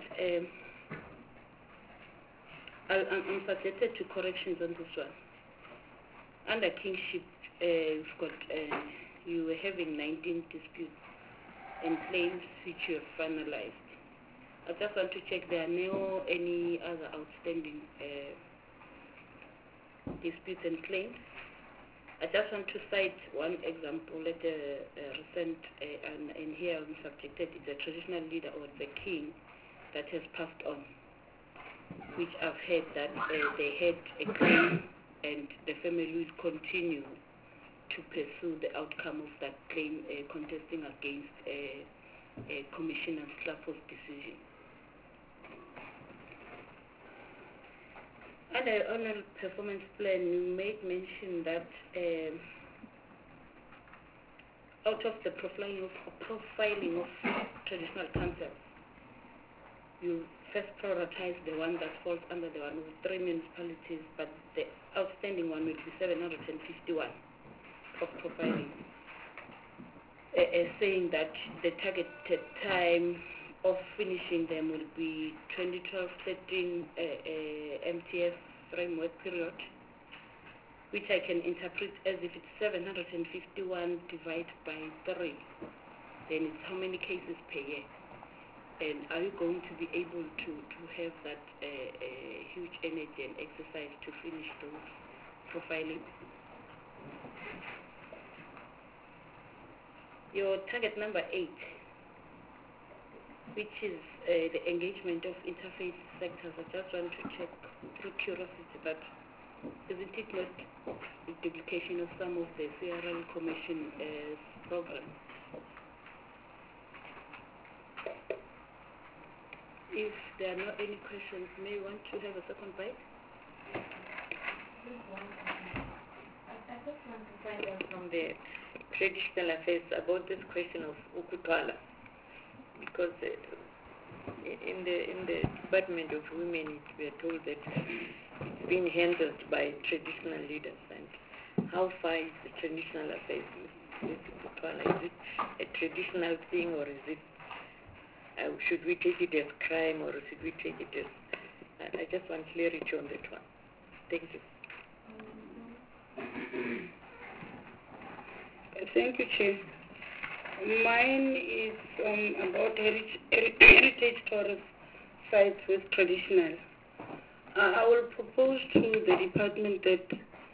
I'm subjected to corrections on this one. Under kingship, you've got you were having 19 disputes and claims which you have finalized. I just want to check there are no any other outstanding disputes and claims. I just want to cite one example at a recent, and here I'm subjected, it's a traditional leader or the king that has passed on, which I've heard that they had a claim and the family will continue to pursue the outcome of that claim, contesting against Commissioner Slapo's decision. Under annual performance plan, you made mention that out of the profiling of traditional councils, you first prioritize the one that falls under the one with 3 municipalities, but the outstanding one will be 751 of profiling, saying that the targeted time of finishing them will be 2012-13 MTF framework period, which I can interpret as if it's 751 divided by 3, then it's how many cases per year. And are you going to be able to have that huge energy and exercise to finish those profiling? Your target number 8, which is the engagement of interfaith sectors, I just want to check through curiosity that isn't it not the duplication of some of the CRL Commission programs? If there are not any questions, may you want to have a second bite? I just want to find out from the traditional affairs about this question of Ukutwala, because in the Department of Women we are told that it's being handled by traditional leaders, and how far is the traditional affairs with Ukutwala? Is it a traditional thing, or is it should we take it as crime or should we take it as... I just want clarity on that one. Thank you. Thank you, Chair. Mine is about heritage tourist sites with traditional. I will propose to the department that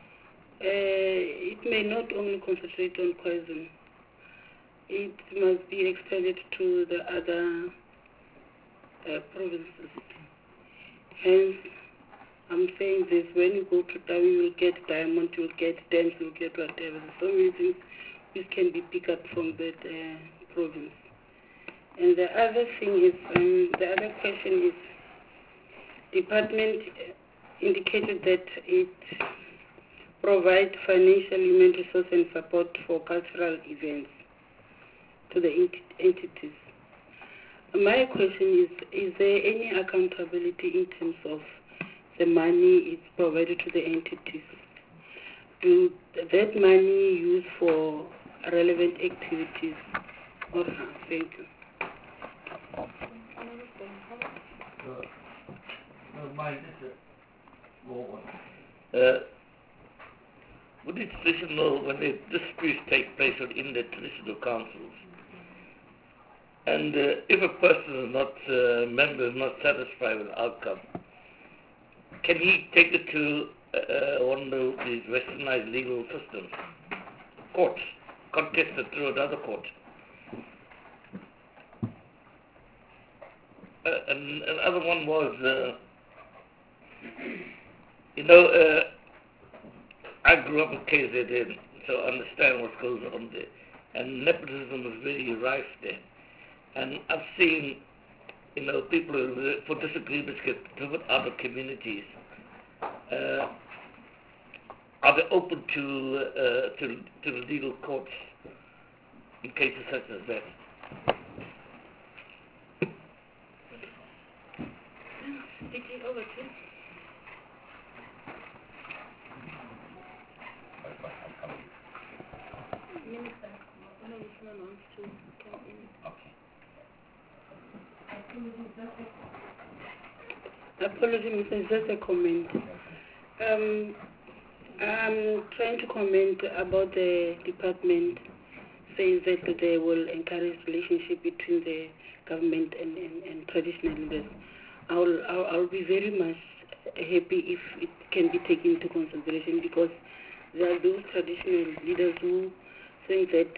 it may not only concentrate on Khoisan. It must be extended to the other provinces. Hence, I'm saying this, when you go to town, you will get diamond, you will get dams, you will get whatever. There's so many things which can be picked up from that province. And the other thing is, the other question is, department indicated that it provides financial, human resource and support for cultural events to the entities. My question is there any accountability in terms of the money is provided to the entities? Do that money used for relevant activities or how? Thank you. Would it traditional, when the disputes take place in the traditional councils, and if a person is not member is not satisfied with the outcome, can he take it to one of these westernized legal systems, courts, contest it through another court? And another one was, I grew up in KZN, so I understand what goes on there. And nepotism is very rife there. And I've seen, people who, for disagreements get driven out of communities. Are they open to the legal courts in cases such as that? Over to you. Minister, one of the wants to come in. Apology, Mr. Just a comment. I'm trying to comment about the department saying that they will encourage relationship between the government and traditional leaders. I'll be very much happy if it can be taken into consideration, because there are those traditional leaders who think that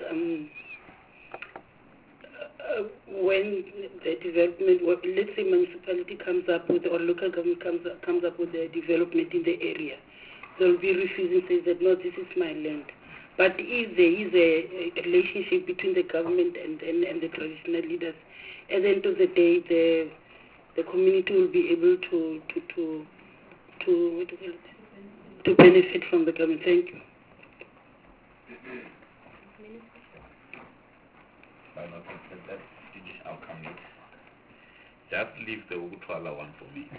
when the development, let's say municipality comes up with, or local government comes up with the development in the area, they'll be refusing, say that no, this is my land. But if there is a relationship between the government and the traditional leaders, at the end of the day, the community will be able to benefit from the government. Thank you. Just leave the Utwala one for me.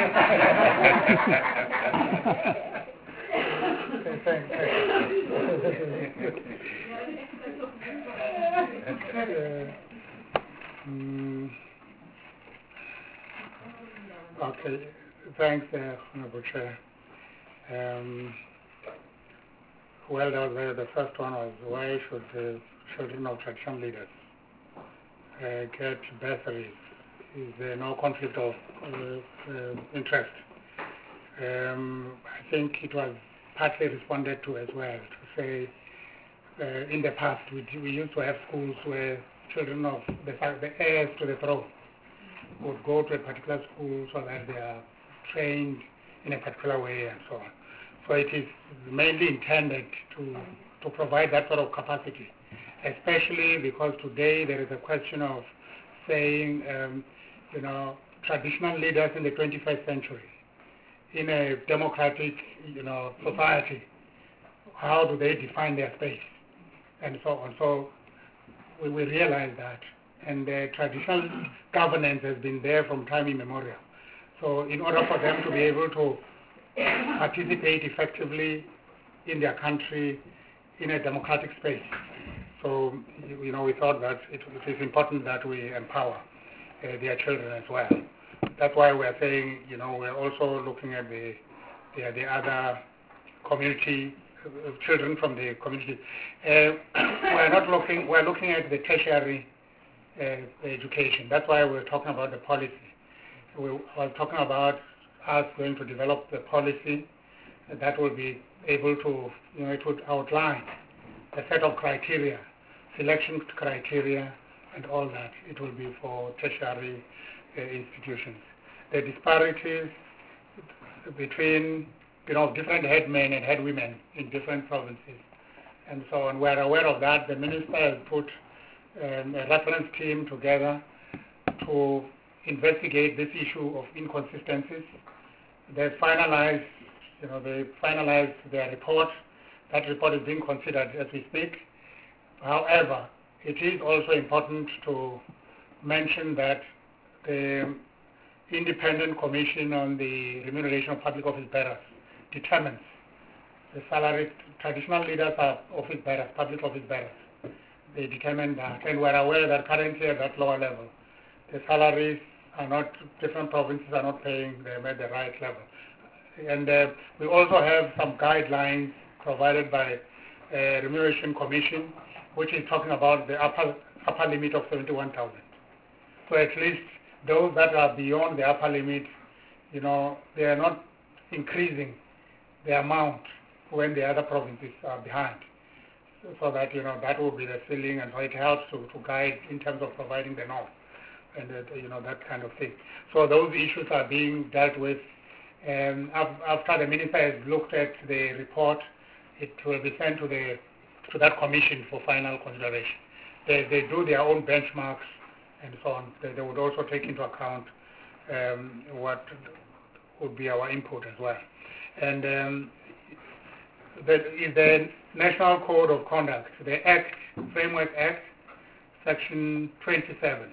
Okay, thanks, Honorable Chair. Well, the first one was, why should the children of traditional leaders get bursaries? Is there no conflict of interest? I think it was partly responded to as well, to say in the past we used to have schools where children of the heirs to the throne would go to a particular school so that they are trained in a particular way and so on. So it is mainly intended to provide that sort of capacity, especially because today there is a question of saying, traditional leaders in the 21st century, in a democratic, society, how do they define their space and so on. So we realize that. And the traditional governance has been there from time immemorial. So in order for them to be able to participate effectively in their country in a democratic space, so we thought that it is important that we empower. their children as well. That's why we're saying, we're also looking at the other community, children from the community. We're looking at the tertiary education. That's why we're talking about the policy. We were talking about us going to develop the policy that will be able to, it would outline a set of criteria, selection criteria, and all that. It will be for tertiary institutions. The disparities between, different headmen and headwomen in different provinces, and so on. We're aware of that. The minister has put a reference team together to investigate this issue of inconsistencies. They finalized their report. That report is being considered as we speak. However, it is also important to mention that the Independent Commission on the Remuneration of Public Office Bearers determines the salary. Traditional leaders are office bearers, public office bearers. They determine that, and we're aware that currently at that lower level, the salaries are not, different provinces are not paying them at the right level. And we also have some guidelines provided by Remuneration Commission, which is talking about the upper limit of 71,000. So at least those that are beyond the upper limit, they are not increasing the amount when the other provinces are behind. So that, that will be the ceiling, and so it helps to guide in terms of providing the norm and, that kind of thing. So those issues are being dealt with. And after the minister has looked at the report, it will be sent to that commission for final consideration. They do their own benchmarks and so on. They would also take into account what would be our input as well. And the National Code of Conduct, the Act, Framework Act, Section 27.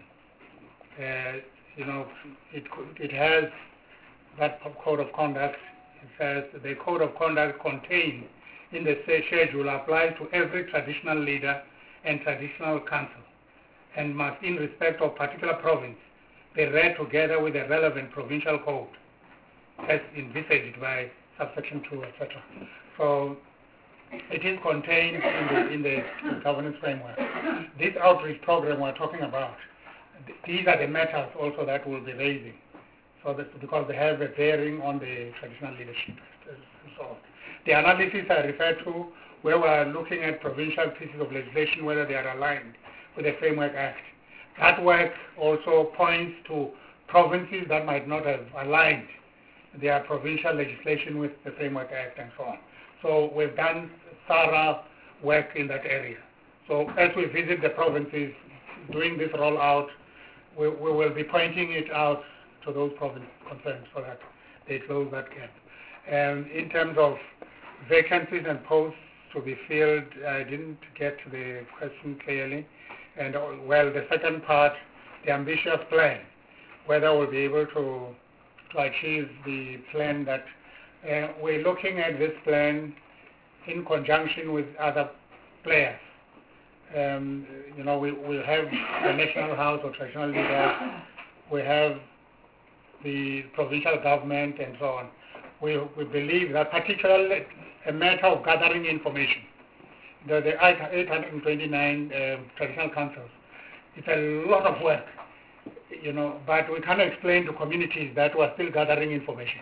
It has that code of conduct. It says the code of conduct contained in the schedule applies to every traditional leader and traditional council, and must, in respect of particular province, be read together with the relevant provincial code as envisaged by subsection 2, etc. So it is contained in the governance framework. This outreach program we're talking about, these are the matters also that we'll be raising, so that, because they have a bearing on the traditional leadership. So the analysis I referred to, where we're looking at provincial pieces of legislation, whether they are aligned with the Framework Act. That work also points to provinces that might not have aligned their provincial legislation with the Framework Act and so on. So we've done thorough work in that area. So as we visit the provinces doing this rollout, we will be pointing it out to those provinces concerned so that they close that gap. And in terms of vacancies and posts to be filled, I didn't get the question clearly. And well, the second part, the ambitious plan, whether we'll be able to achieve the plan that we're looking at this plan in conjunction with other players. We have the National House of Traditional Leaders, we have the provincial government and so on. We believe that particularly a matter of gathering information, the 829 traditional councils, it's a lot of work, but we cannot explain to communities that we're still gathering information.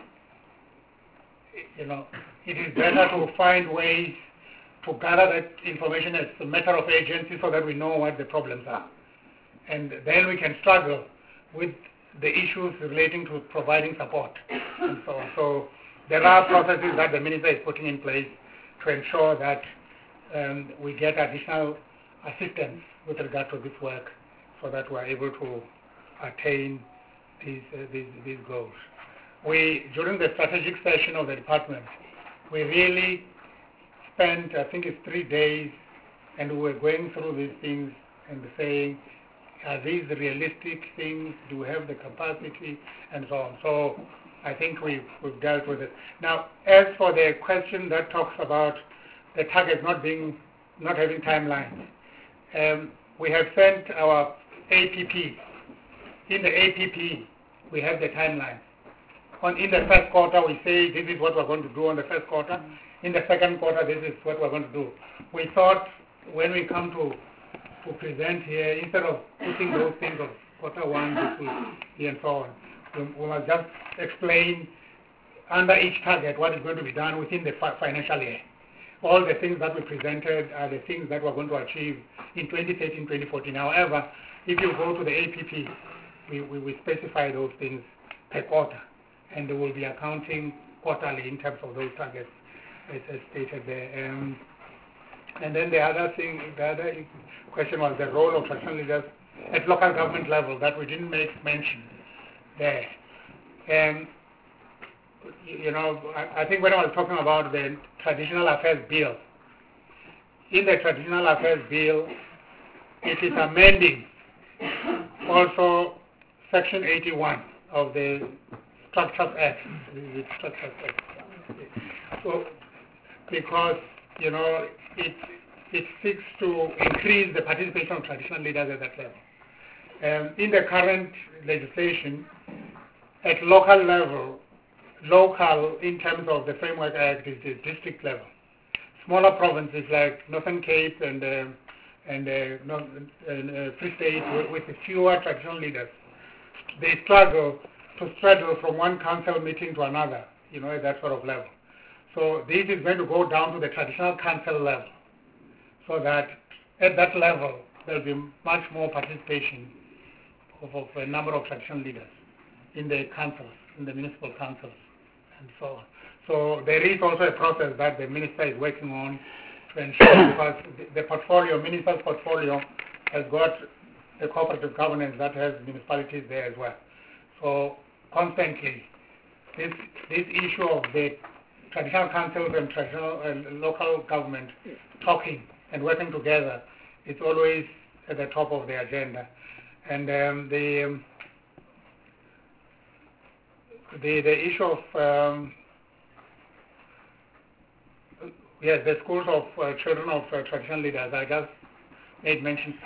It is better to find ways to gather that information as a matter of agency so that we know what the problems are. And then we can struggle with the issues relating to providing support and so on. So there are processes that the minister is putting in place to ensure that we get additional assistance with regard to this work so that we are able to attain these goals. During the strategic session of the department, we really spent, I think it's 3 days, and we were going through these things and saying, are these realistic things? Do we have the capacity? And so on. So I think we've dealt with it. Now, as for the question that talks about the target not having timelines, we have sent our APP in the APP, we have the timeline. In the first quarter, we say this is what we're going to do on the first quarter. In the second quarter, this is what we're going to do. We thought when we come to present here, instead of putting those things of quarter one, this will be and so on, we must just explain under each target what is going to be done within the financial year. All the things that we presented are the things that we're going to achieve in 2013, 2014. However, if you go to the APP, we specify those things per quarter, and they will be accounting quarterly in terms of those targets, as stated there. And then the other question was the role of traditional leaders at local government level that we didn't make mention there. And I think when I was talking about the Traditional Affairs Bill, in the Traditional Affairs Bill, it is amending also Section 81 of the Structures Act. So, because it seeks to increase the participation of traditional leaders at that level. In the current legislation, at local level, local in terms of the Framework Act is the district level. Smaller provinces like Northern Cape and Free State with fewer traditional leaders, they struggle to straddle from one council meeting to another, at that sort of level. So this is going to go down to the traditional council level, so that at that level there will be much more participation of a number of traditional leaders in the councils, in the municipal councils, and so on. So there is also a process that the minister is working on to ensure, because the minister's portfolio has got a cooperative governance that has municipalities there as well. So constantly, this issue of the traditional councils and traditional local government talking and working together, it's always at the top of the agenda. And the issue of the schools of children of traditional leaders, I just made mention.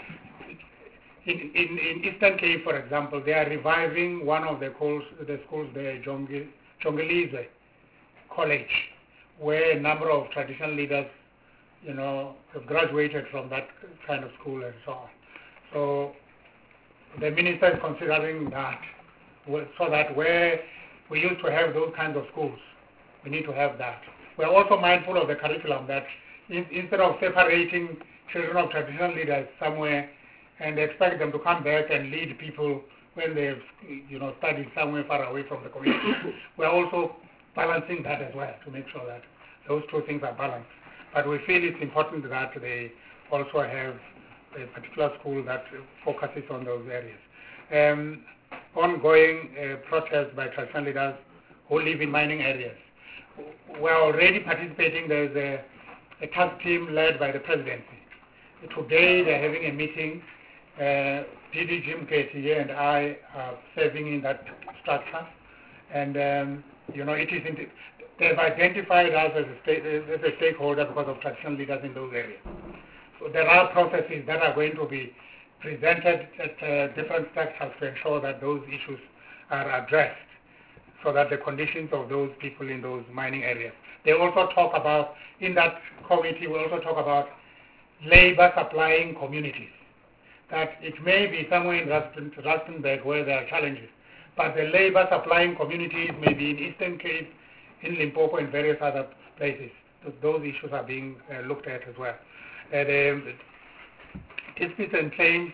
In Eastern Cape, for example, they are reviving one of the schools there, Jongilizwe College, where a number of traditional leaders, have graduated from that kind of school and so on. So the minister is considering that, so that where we used to have those kinds of schools, we need to have that. We are also mindful of the curriculum, that instead of separating children of traditional leaders somewhere and expect them to come back and lead people when they've studied somewhere far away from the community, we are also balancing that as well to make sure that those two things are balanced. But we feel it's important that they also have a particular school that focuses on those areas. Ongoing protests by traditional leaders who live in mining areas. We are already participating. There's a task team led by the presidency. Today they're having a meeting. DD Jim Katie and I are serving in that structure, and they've identified us as a stakeholder because of traditional leaders in those areas. So there are processes that are going to be presented at different structures to ensure that those issues are addressed, so that the conditions of those people in those mining areas. They also talk about, in that committee, we also talk about labor supplying communities. That it may be somewhere in Rustenburg where there are challenges, but the labor supplying communities may be in Eastern Cape, in Limpopo, and various other places. So those issues are being looked at as well. The disputes and claims,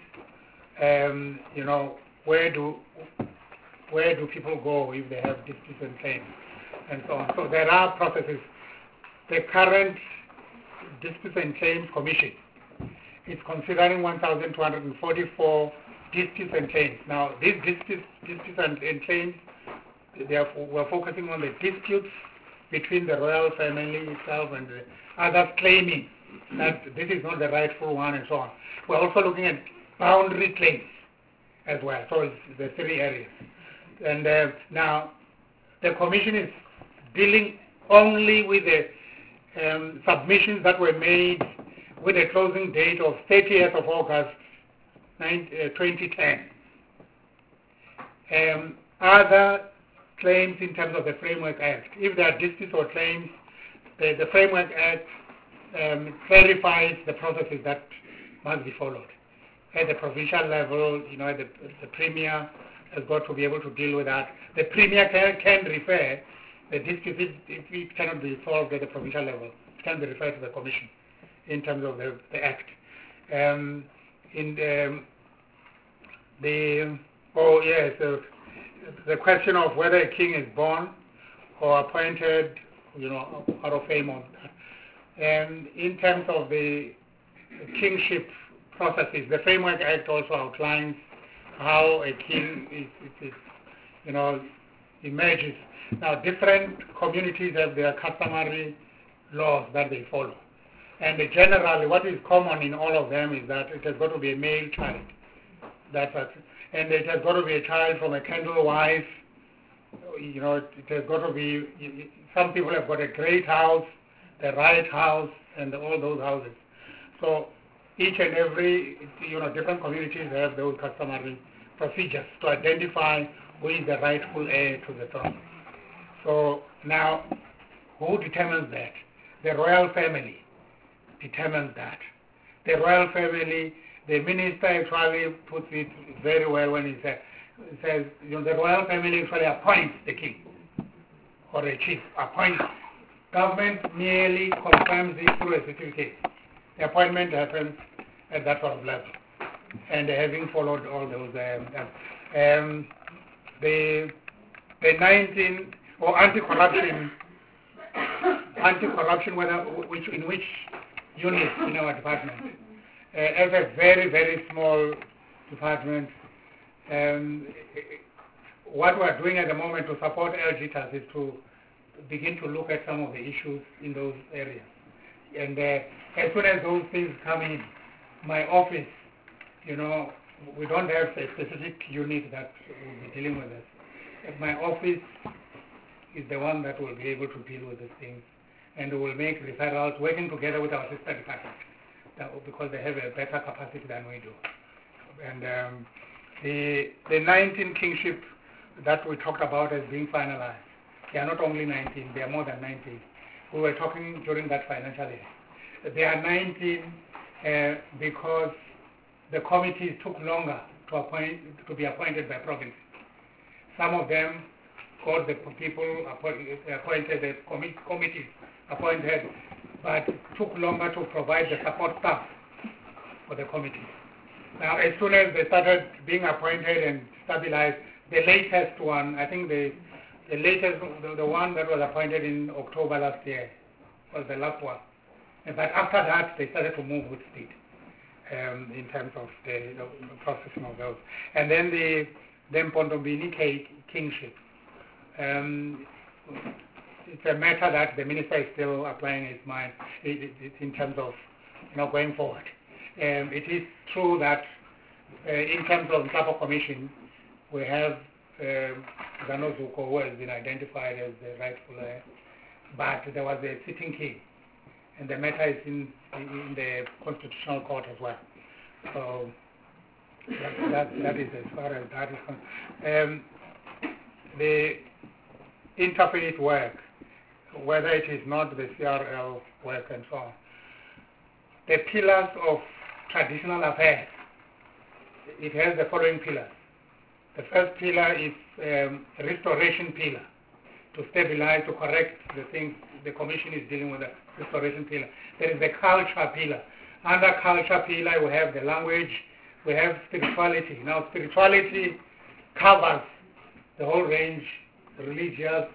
where do people go if they have disputes and claims, and so on. So there are processes. The current Disputes and Claims Commission is considering 1,244 disputes and claims. Now, these disputes and claims, we're focusing on the disputes between the royal family itself and the others claiming that this is not the rightful one and so on. We're also looking at boundary claims as well. So it's the three areas. And now, the Commission is dealing only with the submissions that were made with a closing date of 30th of August 2010. Other claims in terms of the Framework Act, if there are disputes or claims, the Framework Act clarifies the processes that must be followed. At the provincial level, the Premier has got to be able to deal with that. The Premier can refer the dispute if it cannot be solved at the provincial level. It can be referred to the Commission in terms of the Act. The question of whether a king is born or appointed, out of fame or that. And in terms of the kingship processes, the Framework Act also outlines how a king emerges. Now, different communities have their customary laws that they follow. And generally, what is common in all of them is that it has got to be a male child. And it has got to be a child from a candle wife. It has got to be, some people have got a great house, the right house, and all those houses. So each and every, different communities have those customary procedures to identify who is the rightful heir to the throne. So now, who determines that? The royal family determines that. The royal family, the minister actually puts it very well when he says, the royal family actually appoints the king or a chief, appoints. Government merely confirms it through a certificate. The appointment happens at that sort of level. And having followed all those, the 19 or anti-corruption, in which unit in our department, as a very, very small department, what we are doing at the moment to support LGTAS is to begin to look at some of the issues in those areas. And as soon as those things come in, my office, we don't have a specific unit that will be dealing with this. My office is the one that will be able to deal with these things, and we will make referrals, working together with our sister department, because they have a better capacity than we do. And the 19 kingship that we talked about as being finalized, they are not only 19, they are more than 19. We were talking during that financial year. They are 19 because the committees took longer to be appointed by province. Some of them got the people appointed, the committees appointed, but took longer to provide the support staff for the committee. Now, as soon as they started being appointed and stabilized, the latest one, I think the latest, the one that was appointed in October last year was the last one. But after that, they started to move with speed in terms of the processing of those. And then the Mpondombini kingship. It's a matter that the minister is still applying his mind in terms of going forward. It is true that in terms of the Mhlapho Commission, we have Zanozuko, who has been identified as the rightful heir, but there was a sitting king, and the matter is in the Constitutional Court as well. So that is as far as that is concerned. The interfaith work, whether it is not the CRL work and so on, the pillars of traditional affairs, it has the following pillars. The first pillar is restoration pillar, to stabilize, to correct the things the Commission is dealing with, the restoration pillar. There is the culture pillar. Under culture pillar, we have the language, we have spirituality. Now, spirituality covers the whole range, religious,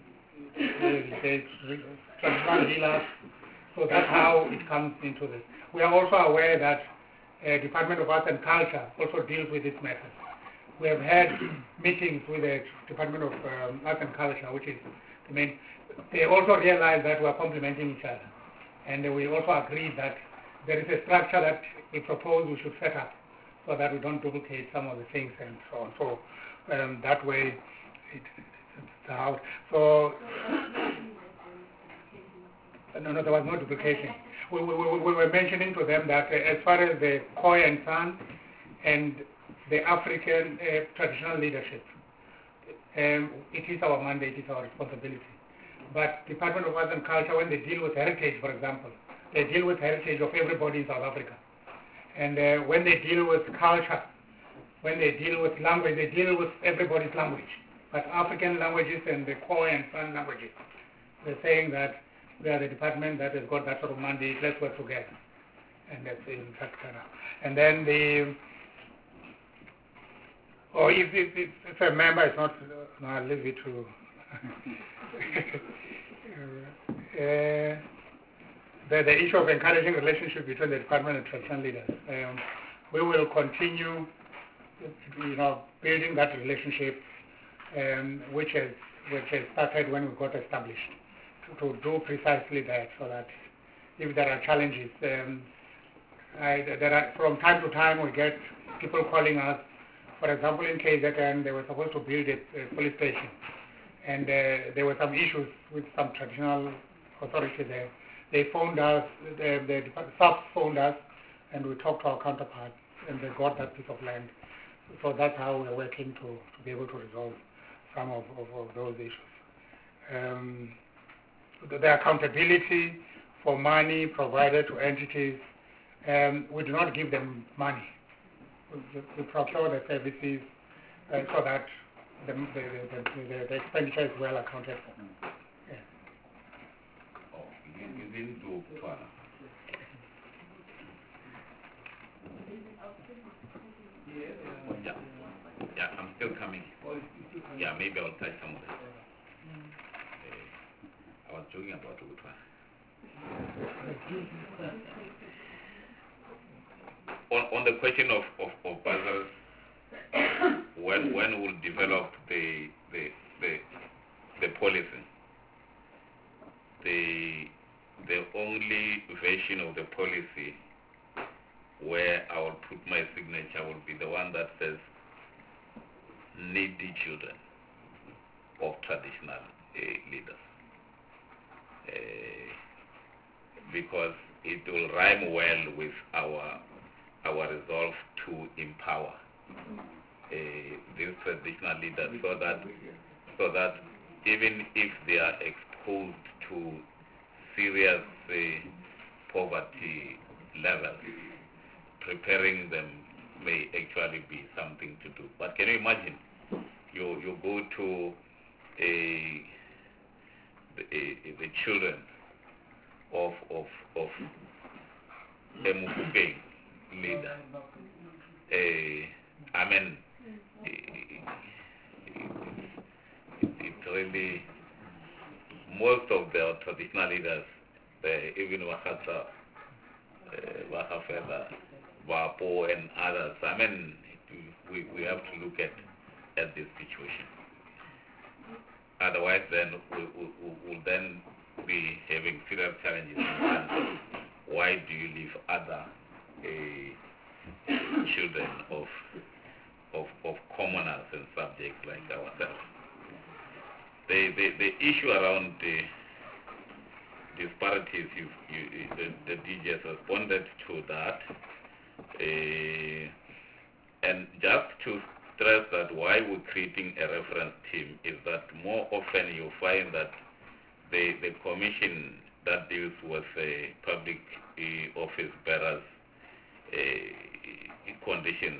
traditional healers. So that's how it comes into this. We are also aware that Department of Arts and Culture also deals with this matter. We have had meetings with the Department of Arts and Culture, which is the main. They also realize that we are complementing each other. And we also agreed that there is a structure that we propose we should set up so that we don't duplicate some of the things and so on. So that way it's out. So, no, there was no duplication. We were mentioning to them that as far as the Khoi and San and the African traditional leadership, it is our mandate, it is our responsibility. But Department of Arts and Culture, when they deal with heritage, for example, they deal with heritage of everybody in South Africa. And when they deal with culture, when they deal with language, they deal with everybody's language. But African languages and the core and San languages, they're saying that we are the department that has got that sort of mandate, let's work together. And that's in fact, and then if a member is not, no, I'll leave it to, the issue of encouraging relationship between the department and traditional leaders. We will continue, building that relationship, which has started when we got established, to do precisely that, so that if there are challenges, from time to time we get people calling us. For example, in KZN, they were supposed to build a police station, and there were some issues with some traditional authority there. They phoned us, the staff phoned us, and we talked to our counterparts, and they got that piece of land. So that's how we're working to be able to resolve some of those issues. The accountability for money provided to entities, we do not give them money. We procure the services so that the expenditure is well accounted for. Yeah. You didn't do Twana. Yeah, I'm still coming. Yeah, maybe I'll touch some of it. I was joking about Utwana. On the question of buzzers, when we'll develop the policy, the only version of the policy where I will put my signature will be the one that says needy children of traditional leaders, because it will rhyme well with our resolve to empower these traditional leaders, so that even if they are exposed to serious poverty levels, preparing them may actually be something to do. But can you imagine? You go to the children of a Mufukeng leader. I mean, it's really most of the traditional leaders, even Wakata, Wakafela, Wapo, and others. I mean, we have to look at this situation. Otherwise, then we'll then be having serious challenges in terms of why do you leave other children of commoners and subjects like ourselves. The issue around the disparities, the DG has responded to that, and just to stress that why we're creating a reference team is that more often you find that the commission that deals with public office bearers conditions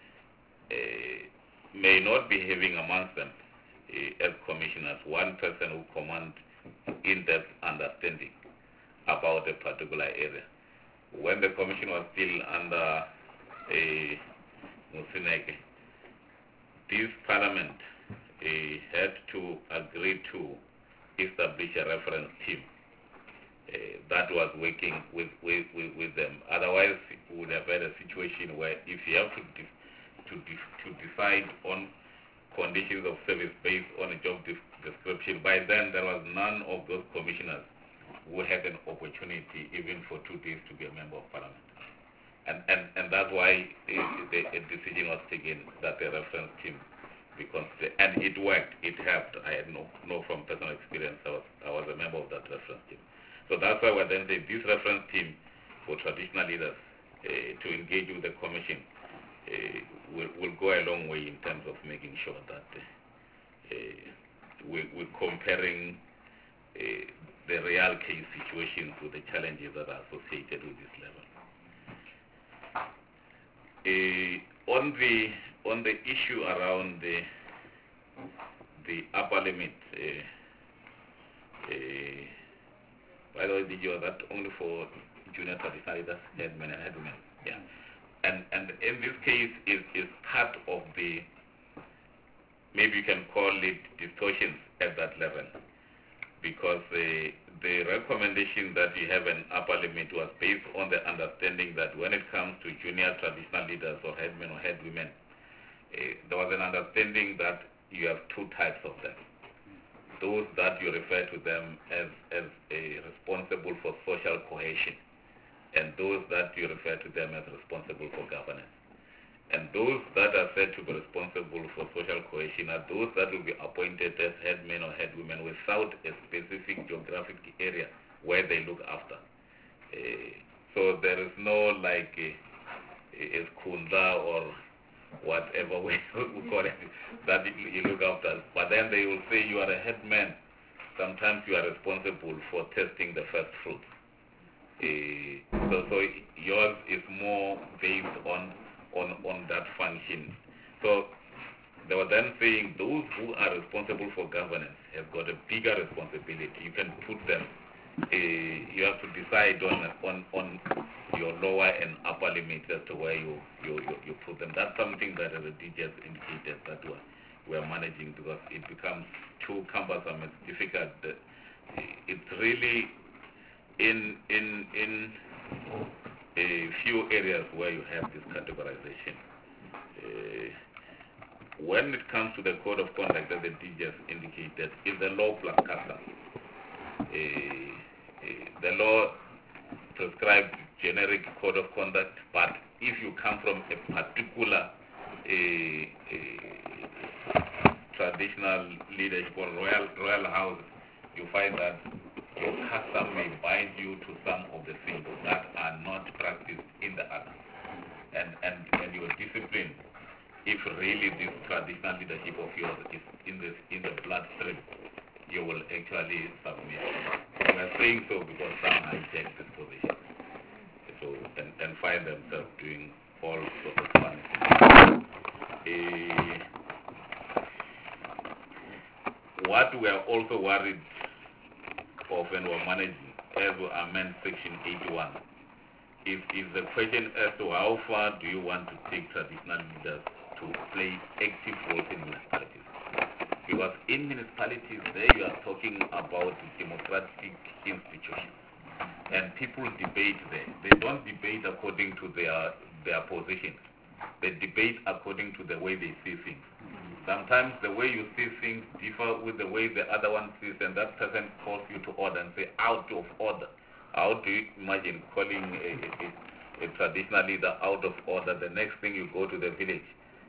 may not be having amongst them as commissioners one person who commands in-depth understanding about a particular area. When the commission was still under Musineke, this parliament had to agree to establish a reference team that was working with them. Otherwise, we would have had a situation where if you have to decide on conditions of service based on a job description, by then there was none of those commissioners who had an opportunity even for 2 days to be a member of parliament. And that's why a decision was taken that the reference team be considered. And it worked, it helped. I had no from personal experience, I was a member of that reference team. So that's why we're then saying this reference team for traditional leaders to engage with the commission will go a long way in terms of making sure that we're comparing the real case situations with the challenges that are associated with this level. On the issue around the upper limit, by the way, did you that only for junior traditional leaders, headmen and headwomen? Yeah. And in this case is part of the, maybe you can call it distortions at that level, because the recommendation that you have an upper limit was based on the understanding that when it comes to junior traditional leaders or headmen or headwomen, there was an understanding that you have two types of them. Those that you refer to them as responsible for social cohesion, and those that you refer to them as responsible for governance. And those that are said to be responsible for social cohesion are those that will be appointed as headmen or headwomen without a specific geographic area where they look after. So there is no like a skunda or whatever way we call it that you look after. But then they will say you are a headman. Sometimes you are responsible for testing the first fruit. So yours is more based on that function. So they were then saying those who are responsible for governance have got a bigger responsibility. You can put them, you have to decide on your lower and upper limits as to where you put them. That's something that the DGs indicated that we are managing, because it becomes too cumbersome, it's difficult. It's really in a few areas where you have this categorization. When it comes to the code of conduct that the DGs indicated, is the law plus custom. The law prescribes generic code of conduct, but if you come from a particular traditional leadership or royal house, you find that your custom may bind you to some of the things that are not practiced in the other. And your discipline, if really this traditional leadership of yours is in the bloodstream, you will actually submit. We are saying so because some hijack this position. So and find themselves doing all sorts of funny things. What we are also worried of when we're managing, as we amend Section 81, is the question as to how far do you want to take traditional leaders to play active roles in municipalities. Because in municipalities, there you are talking about democratic institutions. And people debate there. They don't debate according to their positions. They debate according to the way they see things. Sometimes the way you see things differ with the way the other one sees, and that person calls you to order and say, out of order. How do you imagine calling a traditional leader out of order? The next thing you go to the village,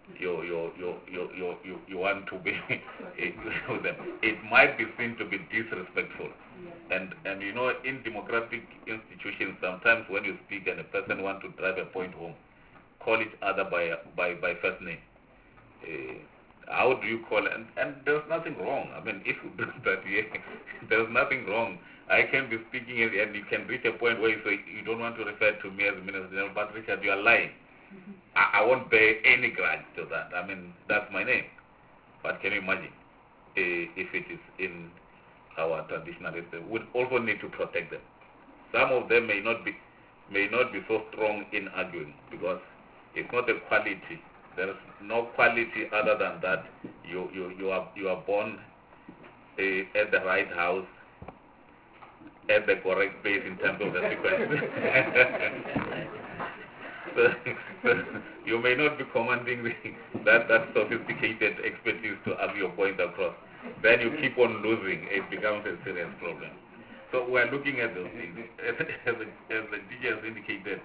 you want to be with them. It might be seen to be disrespectful. And you know, in democratic institutions, sometimes when you speak and a person wants to drive a point home, call each other by first name. How do you call it? And there's nothing wrong. I mean, if you do that, there's nothing wrong. I can be speaking and you can reach a point where you say, you don't want to refer to me as Minister, but Richard, you are lying. I won't bear any grudge to that. I mean, that's my name. But can you imagine if it is in our traditional system? We also need to protect them. Some of them may not be so strong in arguing because it's not a quality. There is no quality other than that you are born at the right house, at the correct place in terms of the sequence. so you may not be commanding that sophisticated expertise to have your point across. Then you keep on losing. It becomes a serious problem. So we are looking at those things. As the DJ has indicated,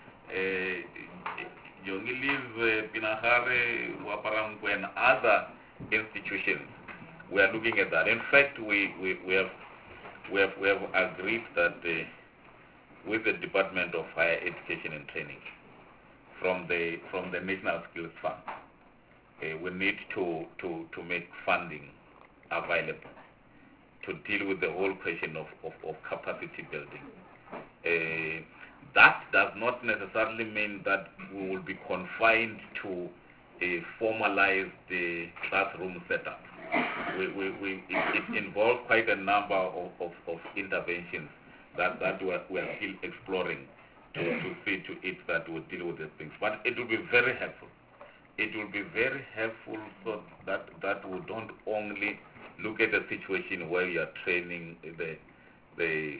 Jongilis, Pinahare, Waparampo, and other institutions, we are looking at that. In fact, we have agreed that with the Department of Higher Education and Training, from the National Skills Fund, we need to make funding available to deal with the whole question of capacity building. That does not necessarily mean that we will be confined to a formalized classroom setup. It involves quite a number of interventions that we are still exploring to see to it that we deal with these things. But it will be very helpful. It will be very helpful so that we don't only look at a situation where you are training the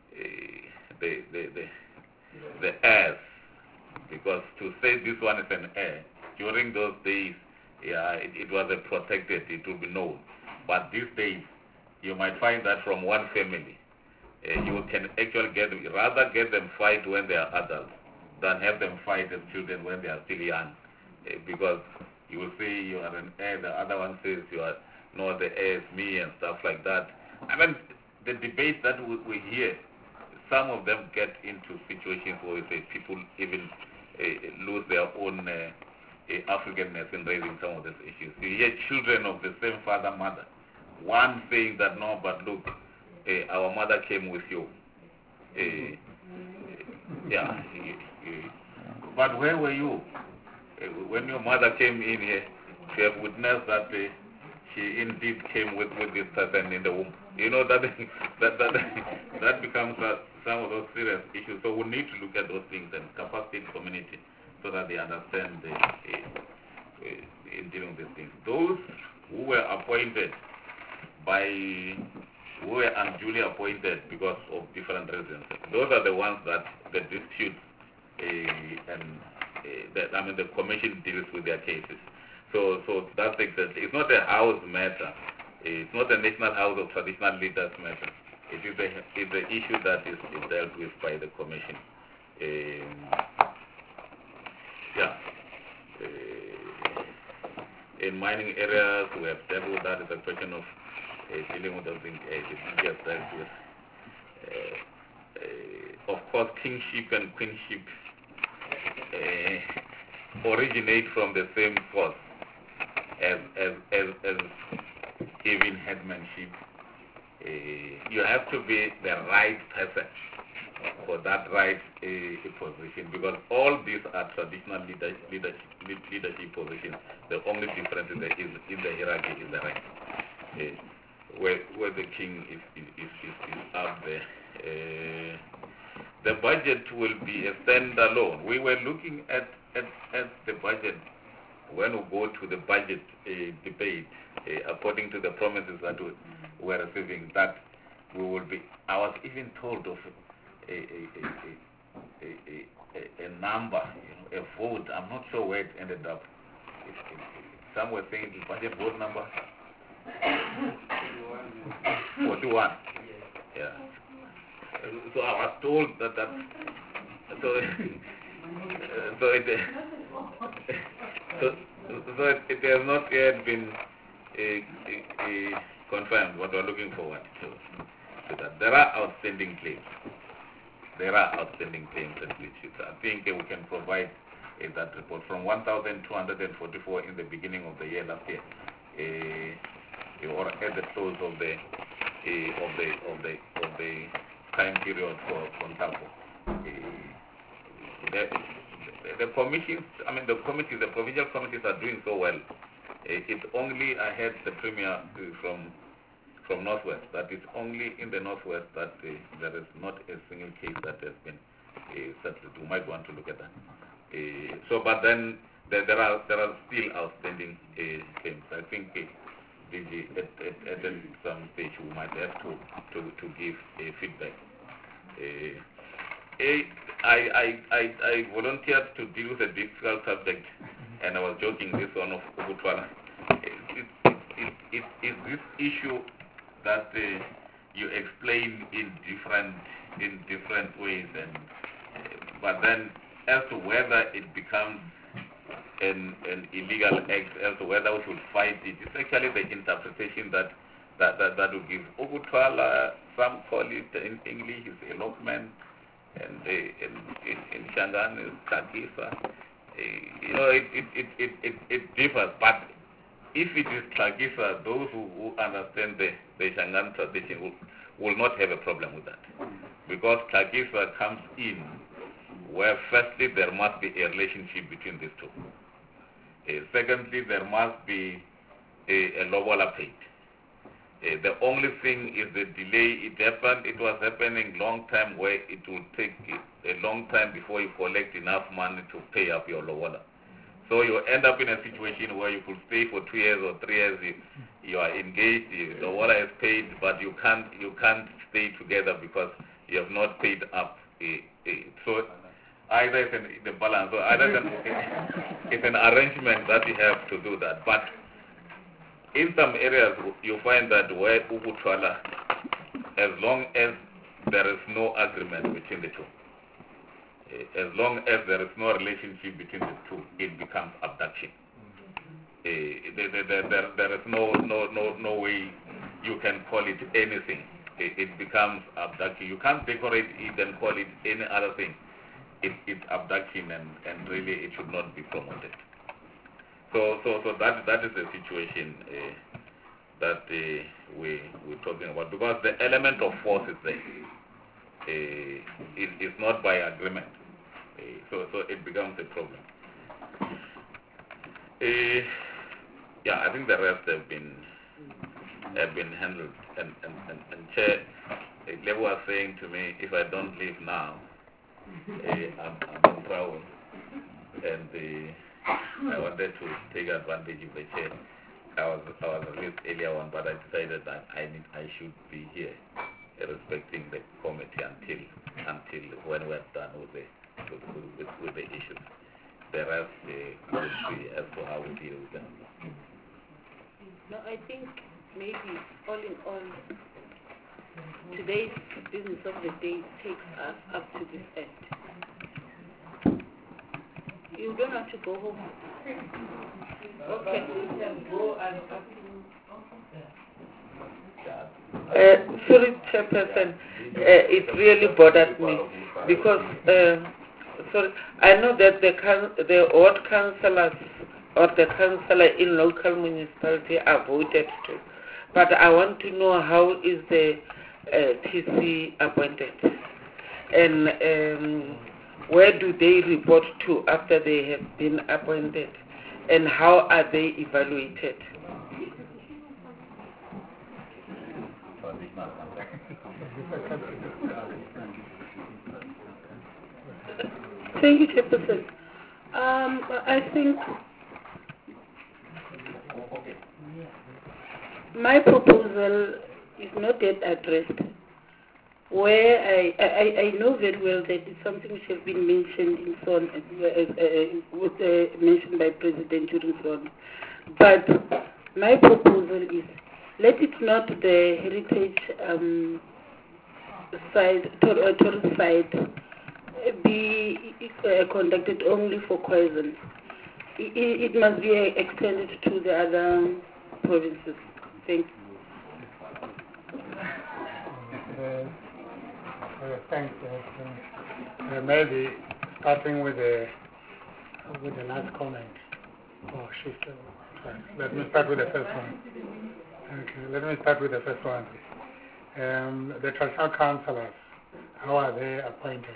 heirs, because to say this one is an heir, during those days, yeah, it was a protected, it will be known. But these days, you might find that from one family, you can actually rather get them fight when they are adults than have them fight as children when they are still young. Because you will say you are an heir, the other one says you are not the heir, it's me, and stuff like that. I mean, the debate that we hear, some of them get into situations where people even lose their own Africanness in raising some of these issues. You hear children of the same father, mother, one saying that, no, but look, our mother came with you. Yeah. But where were you? When your mother came in here, she have witnessed that she indeed came with this person in the womb. You know, that becomes some of those serious issues. So we need to look at those things and capacitate community so that they understand in dealing with these things. Those who were appointed who were unduly appointed because of different reasons, those are the ones that the disputes the commission deals with their cases. So that's exactly, it's not a house matter. It's not a National House of Traditional Leaders matter. It's the issue that is dealt with by the commission. In mining areas, we have dealt with that. It's a question of dealing with those things. The DG has dealt with. Of course, kingship and queenship originate from the same source as even headmanship. You have to be the right person for that right position, because all these are traditional leadership positions. The only difference is in the hierarchy in the rank, where the king is up there. The budget will be a standalone. We were looking at the budget when we go to the budget debate, according to the promises that we were receiving, that we will be. I was even told of a number, a vote. I'm not sure where it ended up. Some were saying the budget vote number 41. Yeah. So I was told that it has not yet been confirmed what we're looking forward to that. There are outstanding claims. At which I think we can provide that report from 1,244 in the beginning of the year last year, or at the close of the time period for Contapo. The commissions, the committees, the provincial committees are doing so well. It's only ahead the premier from Northwest. That is only in the Northwest that there is not a single case that has been settled. You might want to look at that. But then there are still outstanding claims. I think at some stage we might have to give a feedback. I volunteered to deal with a difficult subject, and I was joking this one of Ubutwala. It's this issue that you explain in different ways, but then as to whether it becomes an illegal act, as to whether we should fight it, it's actually the interpretation that will give. Ubutwala, some call it in English is elopement, and in Shangaan is Kakisa. It differs, but if it is Tlagisa, those who understand the Shangaan tradition will not have a problem with that. Because Tlagisa comes in where firstly there must be a relationship between these two. Secondly, there must be a lobola paid. The only thing is the delay. It was happening long time where it will take a long time before you collect enough money to pay up your lobola. So you end up in a situation where you could stay for 2 years or 3 years. You are engaged, the lobola is paid, but you can't stay together because you have not paid up. So either it's the balance, or either it's an arrangement that you have to do that. But in some areas, you find that where Ubutwala, as long as there is no agreement between the two, as long as there is no relationship between the two, it becomes abduction. There is no way you can call it anything. It becomes abduction. You can't decorate it and call it any other thing. It's abduction, and really it should not be promoted. So that is the situation that we're talking about, because the element of force is there. It's not by agreement. So it becomes a problem. Yeah, I think the rest have been handled. And Chair, Lebu was saying to me, if I don't leave now, I'm in trouble. And I wanted to take advantage of the chair. I was a bit earlier on, but I decided that I should be here, respecting the committee until when we're done with the issues. The rest will see as to how we deal with them. No, I think maybe all in all, today's business of the day takes us up to this end. You don't have to go home. Okay. Sorry, Chairperson, it really bothered me because I know that the ward councillors or the councillor in local municipality are voted to, but I want to know how is the TC appointed, and where do they report to after they have been appointed, and how are they evaluated? Thank you, Chairperson. I think my proposal is not yet addressed. Where I know very well that it's something which has been mentioned in SON, mentioned by President during SON. But my proposal is, let it not the heritage tourist side be conducted only for Khoisan. It must be extended to the other provinces. Thank you. Thanks. Maybe starting with the last comment. Let me start with the first one. Okay, let me start with the first one. The traditional councillors, how are they appointed?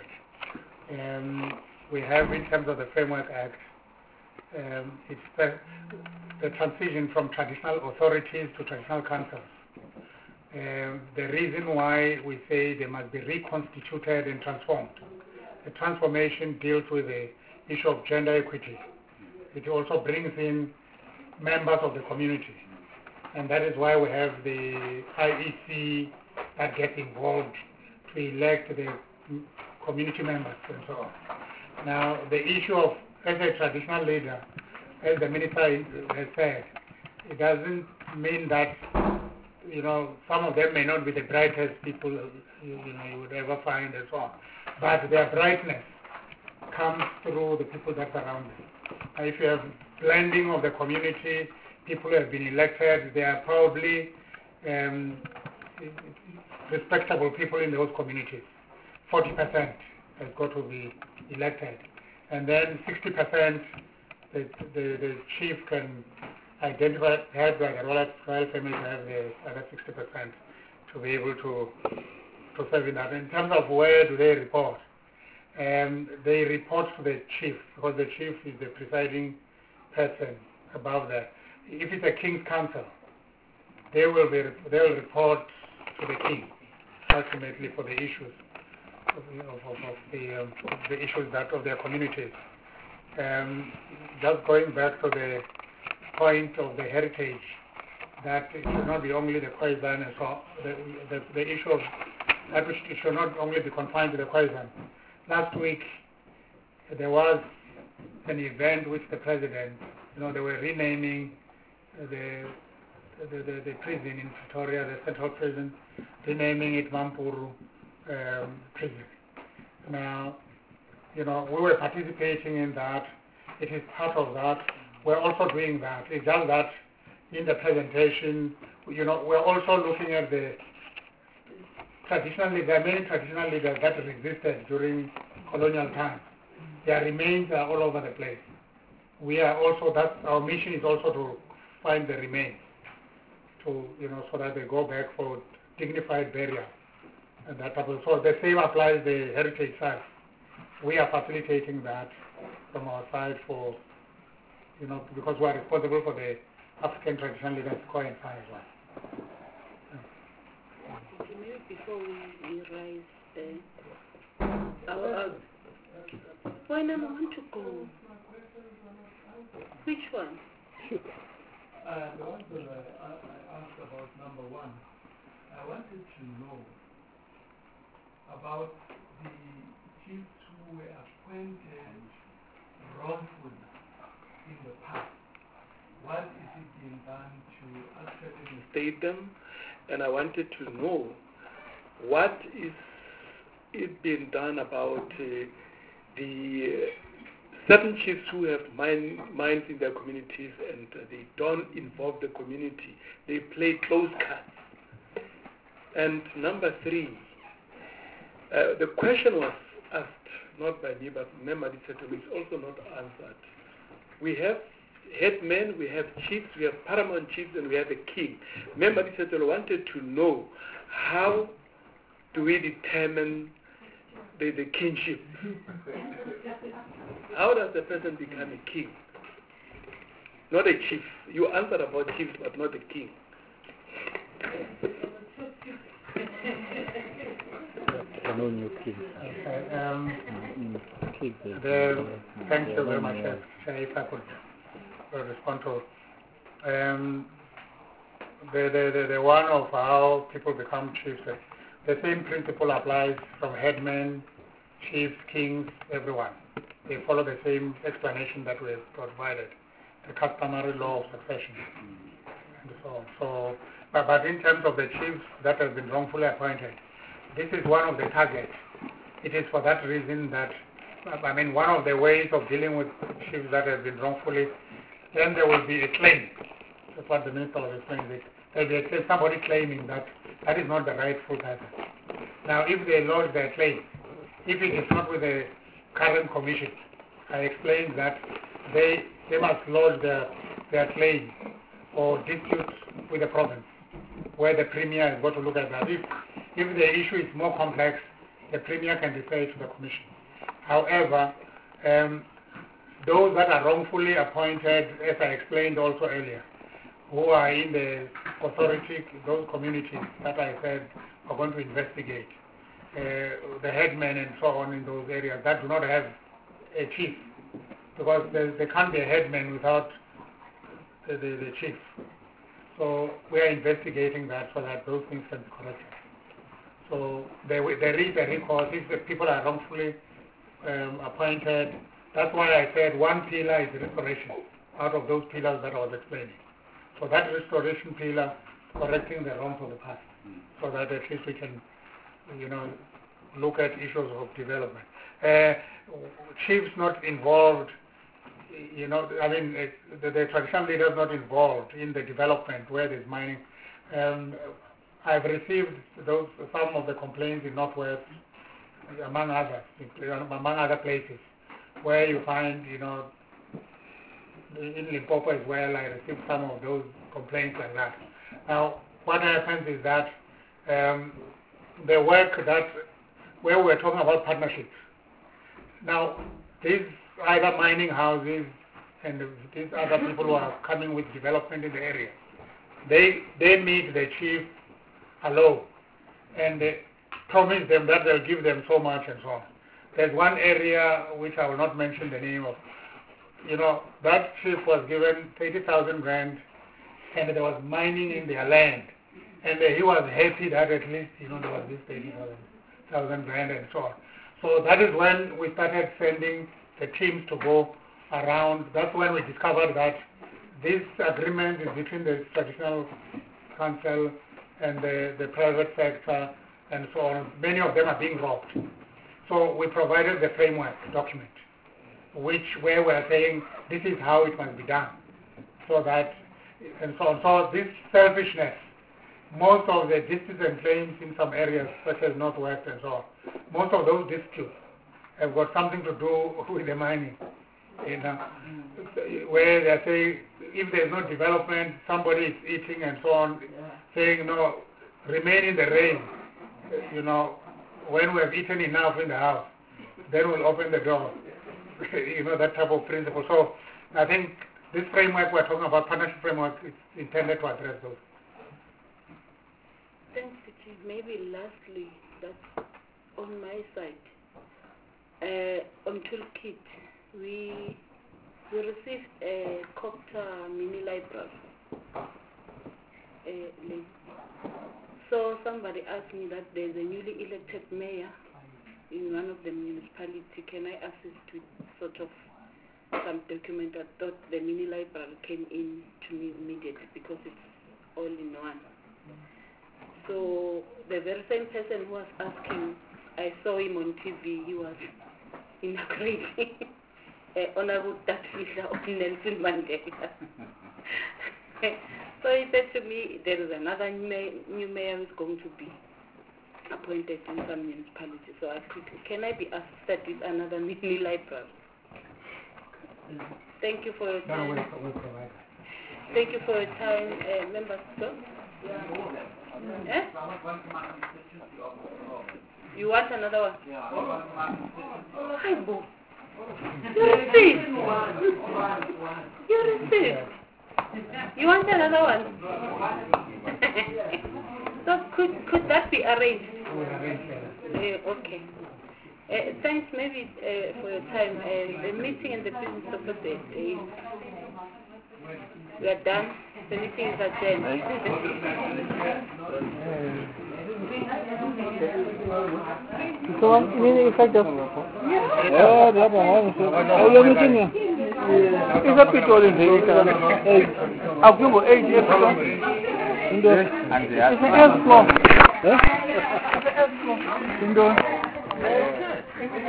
We have, in terms of the Framework Act, it's the transition from traditional authorities to traditional councils. The reason why we say they must be reconstituted and transformed. The transformation deals with the issue of gender equity. It also brings in members of the community. And that is why we have the IEC that gets involved to elect the community members and so on. Now, the issue of, as a traditional leader, as the minister has said, it doesn't mean that, some of them may not be the brightest people you would ever find and so on. But their brightness comes through the people that surround them. If you have blending of the community, people who have been elected, they are probably respectable people in those communities. 40% has got to be elected. And then 60%, the chief can identified, had by the royal family to have the other 60% to be able to serve in that. In terms of where do they report, they report to the chief, because the chief is the presiding person above that. If it's a King's Council, they will report to the king ultimately for the issues of the issues that of their communities. Just going back to the point of the heritage, that it should not be only the Khoisan and so the issue of that which it should not only be confined to the Khoisan. Last week there was an event which the president, they were renaming the prison in Pretoria, the central prison, renaming it Mampuru prison. Now, we were participating in that. It is part of that. We're also doing that. It's just that in the presentation, we're also looking at there are many traditional leaders that existed during colonial times. Their remains are all over the place. We are also, our mission is also to find the remains, so that they go back for dignified burial and that type of. So the same applies the heritage side. We are facilitating that from our side for, because we are responsible for the African traditional leaders coincide as well. Maybe before we rise, why number want to go? Which one? The one that I asked about number one, I wanted to know about the chiefs who were appointed wrongfully in the past. What is it being done to actually reinstate them? And I wanted to know what is it being done about the certain chiefs who have mines in their communities and they don't involve the community. They play close cards. And number three, the question was asked not by me but Memadi Settle, is also not answered. We have headmen, we have chiefs, we have paramount chiefs, and we have a king. Memadi Settle wanted to know how do we determine the kingship? How does a person become a king? Not a chief. You answered about chiefs, but not a king. Thank you very much. If I could respond to the one of how people become chiefs. The same principle applies from headmen, chiefs, kings, everyone. They follow the same explanation that we have provided, the customary law of succession, and so on. So, but in terms of the chiefs that have been wrongfully appointed, this is one of the targets. It is for that reason that, one of the ways of dealing with chiefs that have been wrongfully, then there will be a claim. That's what the minister was explaining. There will be a claim, somebody claiming that that is not the rightful person. Now, if they lodge their claim, if it is not with the current commission, I explained that they must lodge their claim or dispute with the province, where the premier has got to look at that. If the issue is more complex, the premier can refer it to the commission. However, those that are wrongfully appointed, as I explained also earlier, who are in the authority, those communities that I said are going to investigate, the headmen and so on in those areas that do not have a chief, because there can't be a headman without the chief. So we are investigating that so that those things can be corrected. So there is a recourse if the people are wrongfully appointed. That's why I said one pillar is restoration, out of those pillars that I was explaining. So that restoration pillar, correcting the wrongs of the past, so that at least we can, look at issues of development. Chiefs not involved, the traditional leaders not involved in the development where there's mining. I've received some of the complaints in Northwest, among other places, where you find, in Limpopo as well, I received some of those complaints like that. Now, what happens is that the work that, where we're talking about partnerships, now these either mining houses and these other people who are coming with development in the area, they meet the chief alone and they promise them that they'll give them so much and so on. There's one area which I will not mention the name of. That chief was given 30,000 rand and there was mining in their land. And he was happy that at least, there was this 30,000 rand and so on. So that is when we started sending the teams to go around. That's when we discovered that this agreement is between the traditional council and the private sector and so on. Many of them are being robbed. So we provided the framework document, where we are saying this is how it must be done. So that, and so on. So this selfishness, most of the disputes and claims in some areas, such as Northwest and so on, most of those disputes have got something to do with the mining. Where they say if there is no development, somebody is eating and so on, saying no, remain in the rain. When we have eaten enough in the house, then we'll open the door. That type of principle. So I think this framework we're talking about, partnership framework, is intended to address those. Thanks, Chief. Maybe lastly, that's on my side. On Toolkit, we received a Copter mini library. So somebody asked me that there's a newly elected mayor in one of the municipalities. Can I assist with sort of some document? I thought the mini library came in to me immediately because it's all in one. So the very same person who was asking, I saw him on TV, he was inaugurating Honorable Tatfisha of Nelson Mandela. So he said to me, there is another new mayor who's going to be appointed in some municipality. So I quickly, can I be assisted with another mini library? Thank you for your time. No, we'll provide that. Thank you for your time, members. You want another one? Hi, Bo. You received. You received. You want another one? So could that be arranged? Okay. Thanks maybe for your time. The meeting and the business of the day. We are done. The meeting is adjourned. So ini effective. Ya, dia apa? Kalau meeting ya. Itu betul ini kan. Aku mau itu. Indo. Itu es flow. Indo.